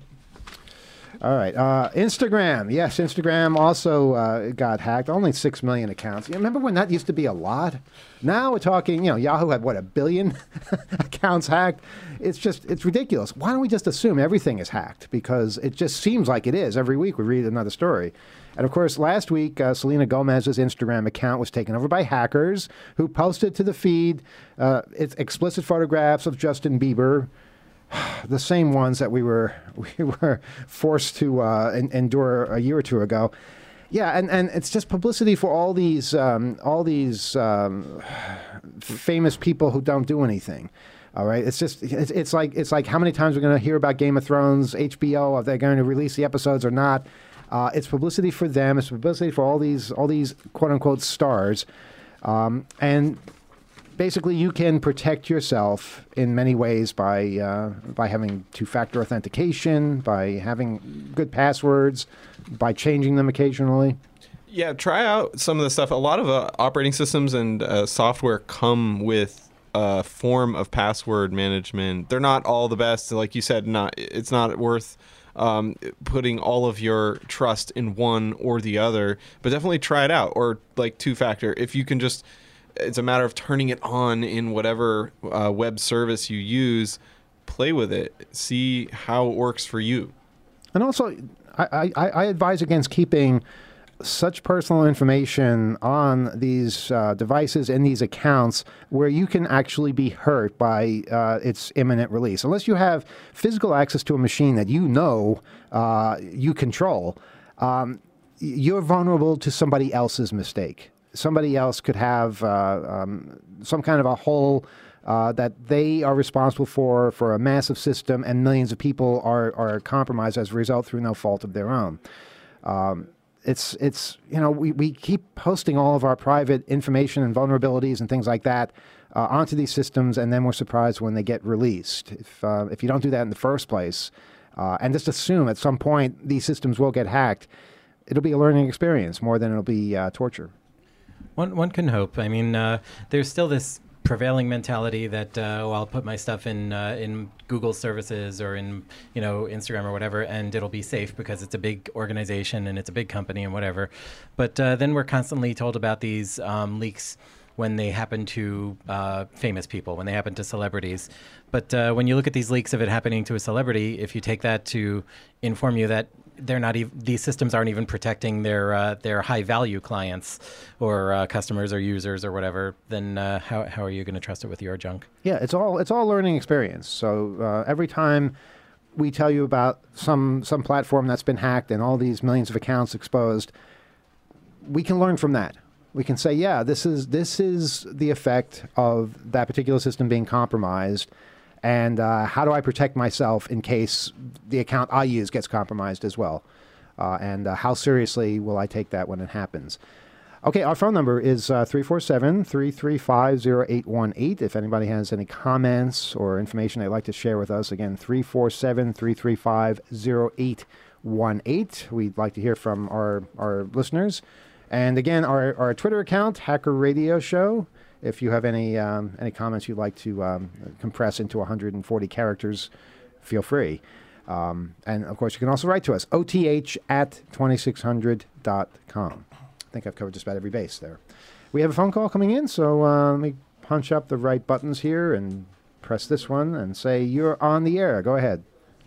All right. Uh, Instagram. Yes, Instagram also uh, got hacked. Only six million accounts. You remember when that used to be a lot? Now we're talking, you know, Yahoo had, what, a billion accounts hacked? It's just, it's ridiculous. Why don't we just assume everything is hacked? Because it just seems like it is. Every week we read another story. And of course, last week, uh, Selena Gomez's Instagram account was taken over by hackers who posted to the feed uh, its explicit photographs of Justin Bieber, the same ones that we were we were forced to uh, en- endure a year or two ago. Yeah, and, and it's just publicity for all these um, all these um, famous people who don't do anything. All right, it's just it's, it's like it's like how many times we're going to hear about Game of Thrones, H B O, if they're going to release the episodes or not. Uh, it's publicity for them. It's publicity for all these all these quote unquote stars, um, and basically you can protect yourself in many ways by uh, by having two-factor authentication, by having good passwords, by changing them occasionally. Yeah, try out some of the stuff. A lot of uh, operating systems and uh, software come with a form of password management. They're not all the best. Like you said, not it's not worth um, putting all of your trust in one or the other, but definitely try it out. Or like two-factor. If you can just, it's a matter of turning it on in whatever uh, web service you use, play with it, see how it works for you. And also, I, I, I advise against keeping such personal information on these uh, devices and these accounts where you can actually be hurt by uh, its imminent release. Unless you have physical access to a machine that you know uh, you control, um, you're vulnerable to somebody else's mistake. Somebody else could have uh, um, some kind of a hole uh, that they are responsible for, for a massive system, and millions of people are, are compromised as a result through no fault of their own. Um, It's, it's you know, we, we keep posting all of our private information and vulnerabilities and things like that uh, onto these systems, and then we're surprised when they get released. If, uh, if you don't do that in the first place, uh, and just assume at some point these systems will get hacked, it'll be a learning experience more than it'll be uh, torture. One, one can hope. I mean, uh, there's still this prevailing mentality that uh, oh, I'll put my stuff in uh, in Google services or in you know Instagram or whatever, and it'll be safe because it's a big organization and it's a big company and whatever. But uh, then we're constantly told about these um, leaks when they happen to uh, famous people, when they happen to celebrities. But uh, when you look at these leaks of it happening to a celebrity, if you take that to inform you that they're not even, these systems aren't even protecting their uh, their high value clients or uh, customers or users or whatever, then uh, how how are you going to trust it with your junk? Yeah, it's all it's all learning experience. So uh, every time we tell you about some some platform that's been hacked and all these millions of accounts exposed, we can learn from that. We can say, yeah, this is this is the effect of that particular system being compromised. And uh, how do I protect myself in case the account I use gets compromised as well? Uh, and uh, how seriously will I take that when it happens? Okay, our phone number is uh, three four seven, three three five, zero eight one eight. If anybody has any comments or information they'd like to share with us, again, three four seven, three three five, zero eight one eight. We'd like to hear from our, our listeners. And again, our, our Twitter account, Hacker Radio Show. If you have any um, any comments you'd like to um, compress into one hundred forty characters, feel free. Um, and, of course, you can also write to us, O T H at twenty-six hundred dot com. I think I've covered just about every base there. We have a phone call coming in, so uh, let me punch up the right buttons here and press this one and say, you're on the air. Go ahead.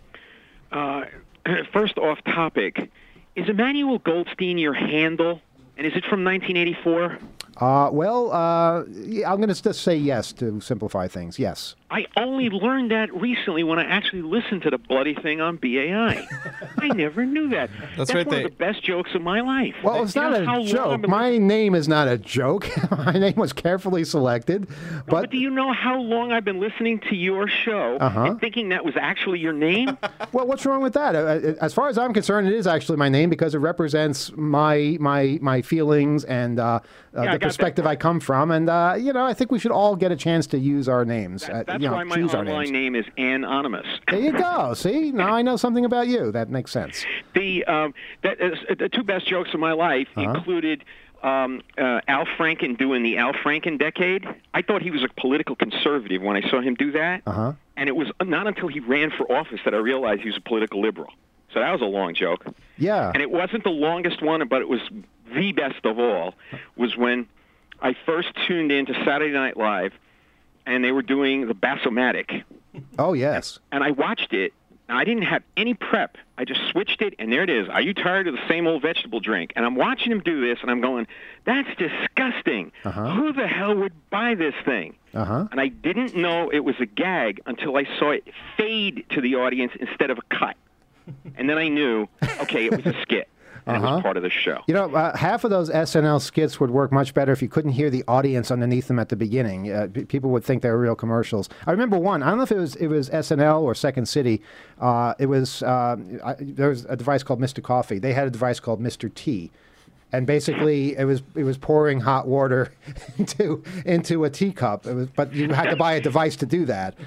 Uh, first off topic, is Emmanuel Goldstein your handle? And is it from nineteen eighty-four? Uh, well, uh, yeah, I'm going to just say yes to simplify things. Yes. I only learned that recently when I actually listened to the bloody thing on B A I. I never knew that. That's That's right, one they- of the best jokes of my life. Well, it's You not know how a long I've joke. been My listening- name is not a joke. My name was carefully selected. But, But do you know how long I've been listening to your show Uh-huh. and thinking that was actually your name? well, what's wrong with that? Uh, As far as I'm concerned, it is actually my name because it represents my my my feelings and uh, uh, Yeah, I the got that perspective I come from. And uh, you know, I think we should all get a chance to use our names. That- uh, that's you know, why my choose our online names. name is Anonymous. There you go. See, now I know something about you. That makes sense. The um, that is, the two best jokes of my life Uh-huh. included um, uh, Al Franken doing the Al Franken decade. I thought he was a political conservative when I saw him do that, Uh-huh. and it was not until he ran for office that I realized he was a political liberal. So that was a long joke, Yeah. and it wasn't the longest one, but it was the best of all. Was when I first tuned in to Saturday Night Live, and they were doing the Bassomatic. Oh, yes. And I watched it, and I didn't have any prep. I just switched it, and there it is. Are you tired of the same old vegetable drink? And I'm watching him do this, and I'm going, that's disgusting. Uh-huh. Who the hell would buy this thing? Uh-huh. And I didn't know it was a gag until I saw it fade to the audience instead of a cut. And then I knew, okay, it was a skit. And it Uh-huh. was part of the show. You know, uh, half of those S N L skits would work much better if you couldn't hear the audience underneath them at the beginning. Uh, p- people would think they were real commercials. I remember one. I don't know if it was it was S N L or Second City. Uh, it was uh, I, there was a device called Mister Coffee. They had a device called Mister Tea, and basically it was it was pouring hot water into into a teacup. It was, but you had to buy a device to do that.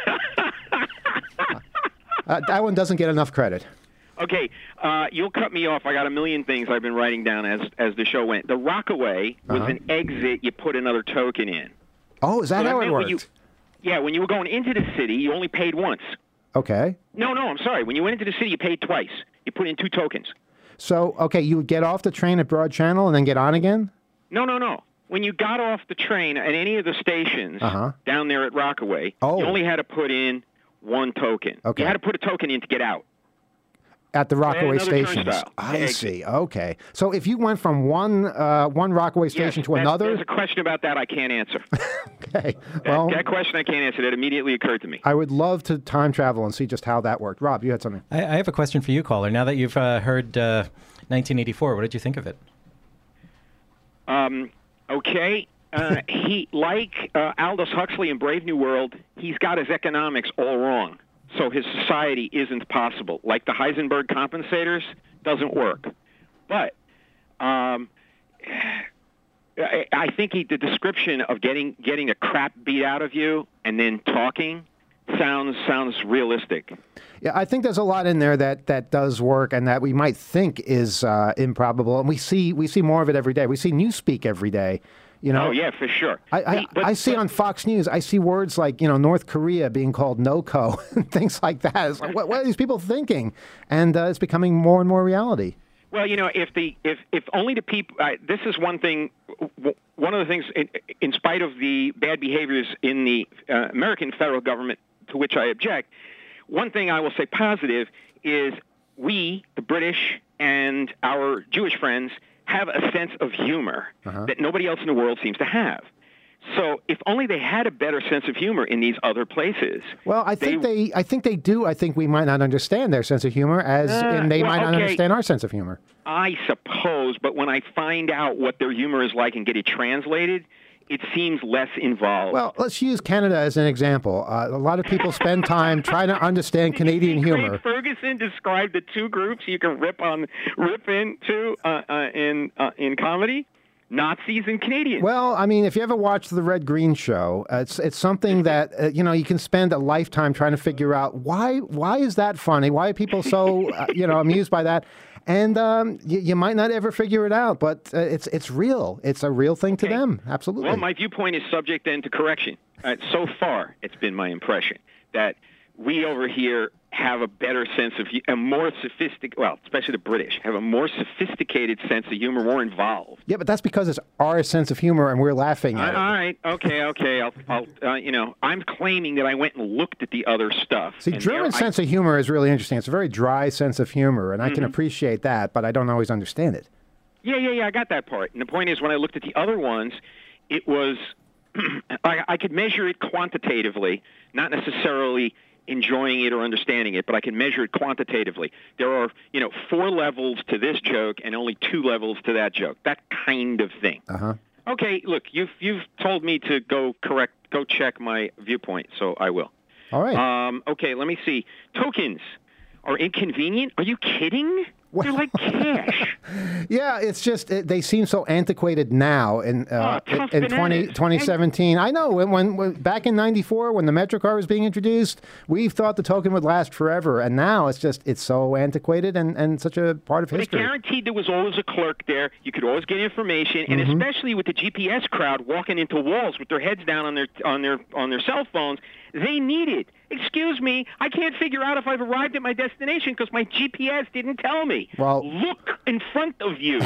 uh, that one doesn't get enough credit. Okay, uh, you'll cut me off. I got a million things I've been writing down as as the show went. The Rockaway was Uh-huh. an exit. You put another token in. Oh, is that So how it meant when worked? you- yeah, when you were going into the city, you only paid once. Okay. No, no, I'm sorry. When you went into the city, you paid twice. You put in two tokens. So, okay, you would get off the train at Broad Channel and then get on again? No, no, no. When you got off the train at any of the stations Uh-huh. down there at Rockaway, Oh. you only had to put in one token. Okay. You had to put a token in to get out. At the Rockaway another stations. turnstile. I Yeah. see. Okay. So if you went from one uh, one Rockaway station Yes, to that's- another, There's a question about that I can't answer. okay. That, Well, that question I can't answer. That immediately occurred to me. I would love to time travel and see just how that worked. Rob, you had something. I, I have a question for you, caller. Now that you've uh, heard uh, nineteen eighty-four, what did you think of it? Um, okay. Uh, he, like uh, Aldous Huxley in Brave New World, he's got his economics all wrong. So his society isn't possible. Like the Heisenberg compensators, doesn't work. But um, I, I think he, the description of getting getting a crap beat out of you and then talking sounds sounds realistic. Yeah, I think there's a lot in there that, that does work and that we might think is uh, improbable. And we see we see more of it every day. We see Newspeak every day. You know, Oh yeah, for sure. I, I, He- but- I see but- on Fox News, I see words like, you know, North Korea being called NOCO and things like that. It's like, what, what are these people thinking? And uh, it's becoming more and more reality. Well, you know, if the if if only the people. Uh, this is one thing. w- One of the things, in, in spite of the bad behaviors in the uh, American federal government, to which I object, one thing I will say positive is we, the British, and our Jewish friends have a sense of humor Uh-huh. that nobody else in the world seems to have. So, if only they had a better sense of humor in these other places. Well, I think they, I think they do. I think we might not understand their sense of humor, as Uh, and they well, might not okay. understand our sense of humor. I suppose, but when I find out what their humor is like and get it translated, it seems less involved. Well, let's use Canada as an example. Uh, a lot of people spend time trying to understand Canadian humor. Craig Ferguson described the two groups you can rip on, rip into uh, uh, in uh, in comedy: Nazis and Canadians. Well, I mean, if you ever watch the Red Green Show, uh, it's it's something that uh, you know you can spend a lifetime trying to figure out why why is that funny? Why are people so uh, you know amused by that? And um, you, you might not ever figure it out, but uh, it's it's real. It's a real thing to Okay. them. Absolutely. Well, my viewpoint is subject then to correction. Uh, so far, it's been my impression that we over here have a better sense of, hu- a more sophisticated, well, especially the British, have a more sophisticated sense of humor, more involved. Yeah, but that's because it's our sense of humor, and we're laughing All at it. right, okay, okay. I'll, I'll uh, you know, I'm claiming that I went and looked at the other stuff. See, and German there I- sense of humor is really interesting. It's a very dry sense of humor, and I Mm-hmm. can appreciate that, but I don't always understand it. Yeah, yeah, yeah. I got that part. And the point is, when I looked at the other ones, it was I, I could measure it quantitatively, not necessarily enjoying it or understanding it, but I can measure it quantitatively. There are, you know, four levels to this joke and only two levels to that joke. That kind of thing. Uh huh. Okay, look, you've you've told me to go correct, go check my viewpoint, so I will. All right. Um, okay, let me see. Tokens are inconvenient. Are you kidding? They're like cash. Yeah, it's just it, they seem so antiquated now in uh, Oh, tough in twenty, bananas. twenty seventeen. I know when, when, when back in ninety-four when the MetroCard was being introduced, we thought the token would last forever, and now it's just it's so antiquated and, and such a part of But it history. guaranteed there was always a clerk there. You could always get information, and Mm-hmm. especially with the G P S crowd walking into walls with their heads down on their on their on their cell phones, they need it. Excuse me, I can't figure out if I've arrived at my destination because my G P S didn't tell me. Well- look in front of you.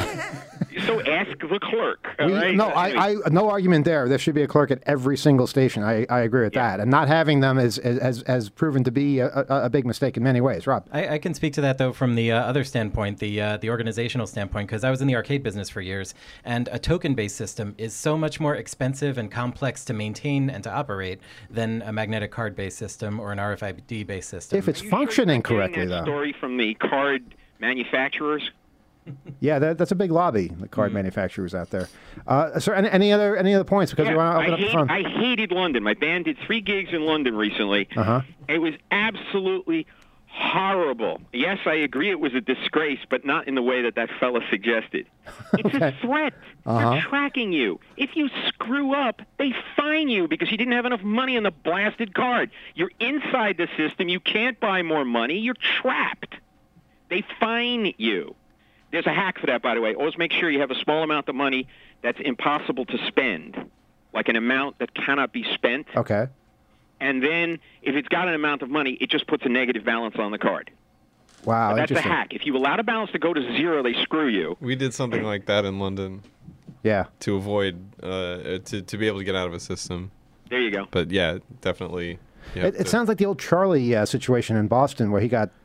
So ask the clerk. all We- right? no, I, I, no argument there. There should be a clerk at every single station. I, I agree with that. And not having them is, is, has, has proven to be a, a, a big mistake in many ways. Rob? I, I can speak to that though from the uh, other standpoint, the uh, the organizational standpoint, because I was in the arcade business for years, and a token-based system is so much more expensive and complex to maintain and to operate than a magnetic card-based system or an R F I D-based system. If it's Are you sure functioning you're getting correctly, that though. story from the card manufacturers. Yeah, that, that's a big lobby, the card manufacturers out there. Uh, sir, any, any other any other points? Because we Yeah, want to open I, up the hate- phone. I hated London. My band did three gigs in London recently. Uh-huh. It was absolutely horrible. Yes, I agree it was a disgrace, but not in the way that that fella suggested. It's Okay. a threat. Uh-huh. They're tracking you. If you screw up, they fine you because you didn't have enough money on the blasted card. You're inside the system. You can't buy more money. You're trapped. They fine you. There's a hack for that, by the way. Always make sure you have a small amount of money that's impossible to spend, like an amount that cannot be spent. Okay. And then if it's got an amount of money, it just puts a negative balance on the card. Wow, That's a interesting. hack. If you allow the balance to go to zero, they screw you. We did something like that in London Yeah. to avoid uh, to to be able to get out of a system. There you go. But yeah, definitely. you have It, it to- sounds like the old Charlie uh, situation in Boston where he got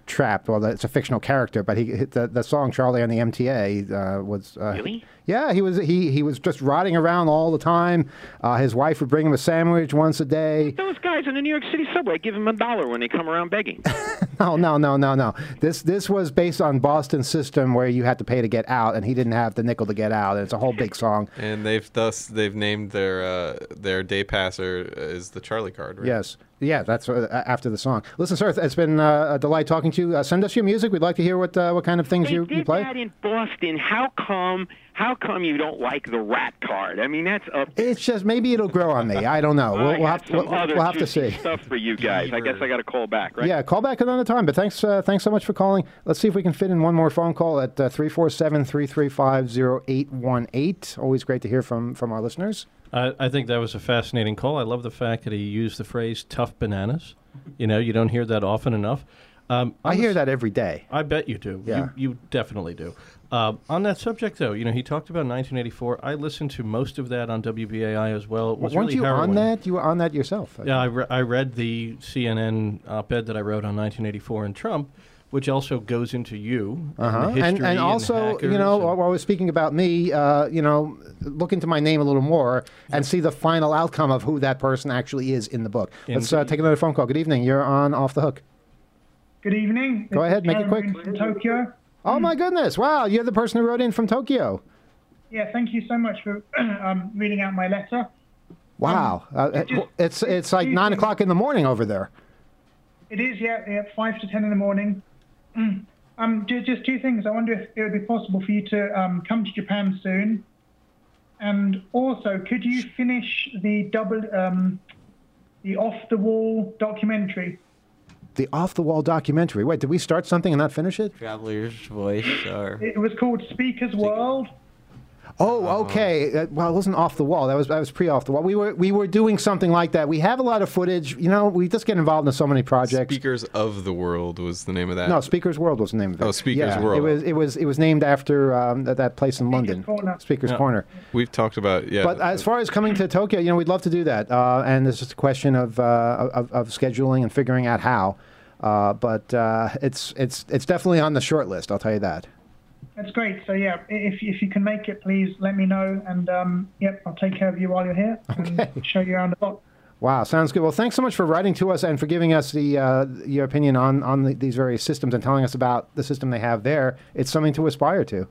trapped. Well, it's a fictional character, but he the, the song Charlie on the M T A uh, was uh, Really? Yeah, he was he he was just rotting around all the time. Uh, his wife would bring him a sandwich once a day. Those guys in the New York City subway give him a dollar when they come around begging. No, no, no, no, no. This this was based on Boston's system where you had to pay to get out, and he didn't have the nickel to get out. And it's a whole big song. And they've thus they've named their uh, their day passer as the Charlie card, right? Yes. Yeah, that's uh, after the song. Listen, sir, it's been uh, a delight talking to you. Uh, send us your music. We'd like to hear what uh, what kind of things They you, did you play. that in Boston. How come? How come you don't like the rat card? I mean, that's up. It's just maybe it'll grow on me. I don't know. We'll, I we'll got have, some we'll, other we'll have to juicy see. stuff for you guys. I guess I got to call back, right? Yeah, call back another time. But thanks, uh, thanks so much for calling. Let's see if we can fit in one more phone call at uh, three four seven, three three five, zero eight one eight. Always great to hear from, from our listeners. I, I think that was a fascinating call. I love the fact that he used the phrase "tough bananas." You know, you don't hear that often enough. Um, I hear that every day. I bet you do. Yeah. You, you definitely do. Uh, on that subject, though, you know, he talked about nineteen eighty-four. I listened to most of that on W B A I as well. It was Weren't really you harrowing. on that? You were on that yourself. Yeah, I, re- I read the C N N op-ed that I wrote on nineteen eighty-four and Trump, which also goes into you Uh-huh. and the And, history and also, you hackers know, and- while I was speaking about me, uh, you know, look into my name a little more and see the final outcome of who that person actually is in the book. Let's uh, Indeed. take another phone call. Good evening. You're on Off the Hook. Good evening. Go ahead, make it Cameron quick. From Tokyo. Oh, my goodness. Wow, you're the person who wrote in from Tokyo. Yeah, thank you so much for um, reading out my letter. Wow. Uh, it just- it's it's like nine o'clock in the morning over there. It is, yeah, yeah, five to ten in the morning. Um, ju- just two things. I wonder if it would be possible for you to um, come to Japan soon, and also, could you finish the double, um, the off-the-wall documentary? The off-the-wall documentary. Wait, did we start something and not finish it? Traveler's Voice, or It was called Speaker's World. Oh, okay. Uh, well, it wasn't off the wall. That was that was pre off the wall. We were we were doing something like that. We have a lot of footage. You know, we just get involved in so many projects. Speakers of the World was the name of that. No, Speaker's World was the name of it. Oh, Speaker's yeah, World. It was it was it was named after um, that, that place in London. Corner. Speaker's Yeah. Corner. We've talked about yeah. But as far as coming to Tokyo, you know, we'd love to do that. Uh, and it's just a question of, uh, of of scheduling and figuring out how. Uh, but uh, it's it's it's definitely on the short list. I'll tell you that. That's great. So yeah, i- if if you can make it, please let me know, and um, yep, I'll take care of you while you're here and show you around the block. Wow, sounds good. Well, thanks so much for writing to us and for giving us the uh, your opinion on on the, these various systems and telling us about the system they have there. It's something to aspire to.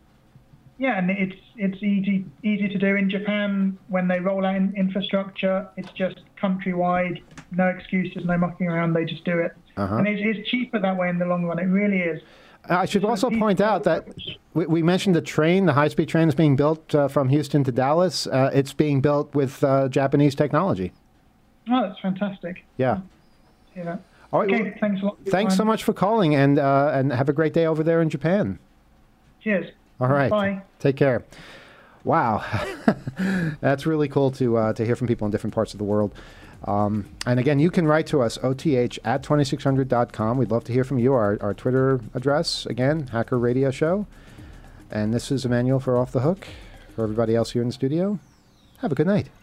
Yeah, and it's it's easy easy to do in Japan when they roll out in infrastructure. It's just countrywide, no excuses, no mucking around. They just do it, Uh-huh. and it's, it's cheaper that way in the long run. It really is. I should also point out that we, we mentioned the train, the high-speed train is being built uh, from Houston to Dallas. Uh, it's being built with uh, Japanese technology. Oh, that's fantastic. Yeah. Hear that. All right, Okay, well, thanks a lot. for your Thanks so time. much for calling, and uh, and have a great day over there in Japan. Cheers. All right. Bye. Take care. Wow, that's really cool to uh, to hear from people in different parts of the world. Um, and again, you can write to us, O T H at twenty-six hundred dot com. We'd love to hear from you. Our, our Twitter address, again, Hacker Radio Show. And this is Emmanuel for Off the Hook. For everybody else here in the studio, have a good night.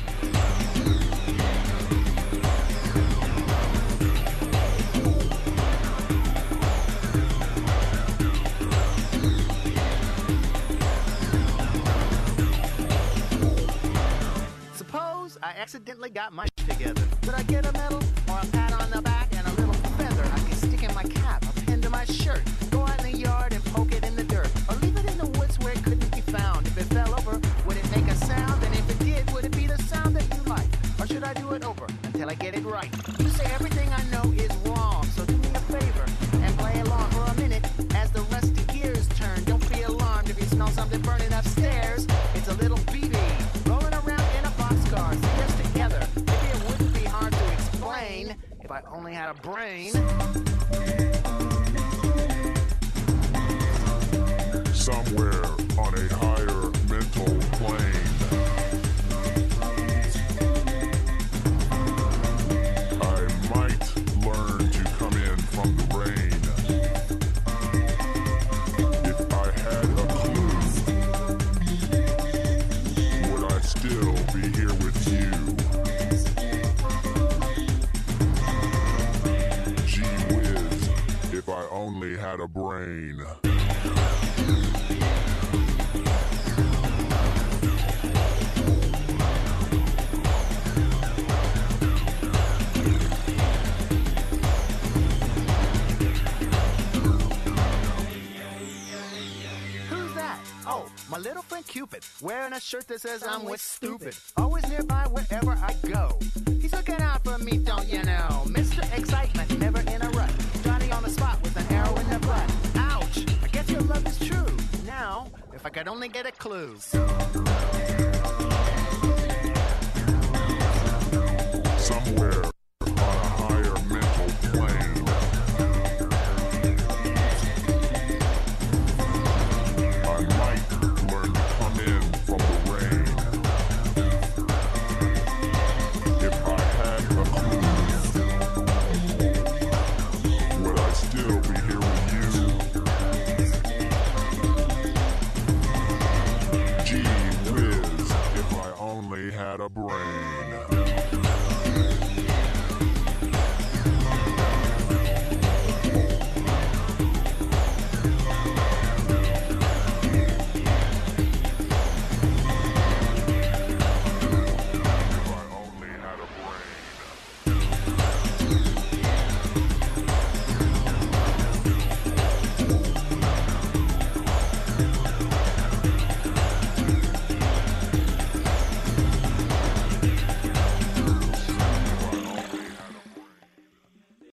Suppose I accidentally got my shit together. Could I get a medal or a pat on the back and a little feather I can stick in my cap, a pin to my shirt, go out in the yard and poke it in the dirt, or leave it in the woods where it couldn't be found? If it fell over, would it make a sound? And if it did, would it be the sound that you like? Or should I do it over until I get it right? You say everything I know is wrong, so do me a favor and play along for a minute as the rusty gears turn. Don't be alarmed if you smell something burning upstairs. It's a little B B rolling around in a boxcar. See us together. Maybe it wouldn't be hard to explain if I only had a brain. Somewhere on a higher mental plane, I might learn to come in from the rain. If I had a clue, would I still be here with you? Gee whiz, Who's that? Oh, my little friend Cupid, wearing a shirt that says I'm with stupid. Always nearby wherever I go. He's looking out for me, don't you know? Mister Excitement, never in a rut. Johnny on the spot with an arrow in the butt. Ouch! I guess your love is true. Now, if I could only get a clue. Somewhere on a higher mental plane, I might learn to come in from the rain. If I had a clue, would I still be here with you? Gee whiz, if I only had a brain.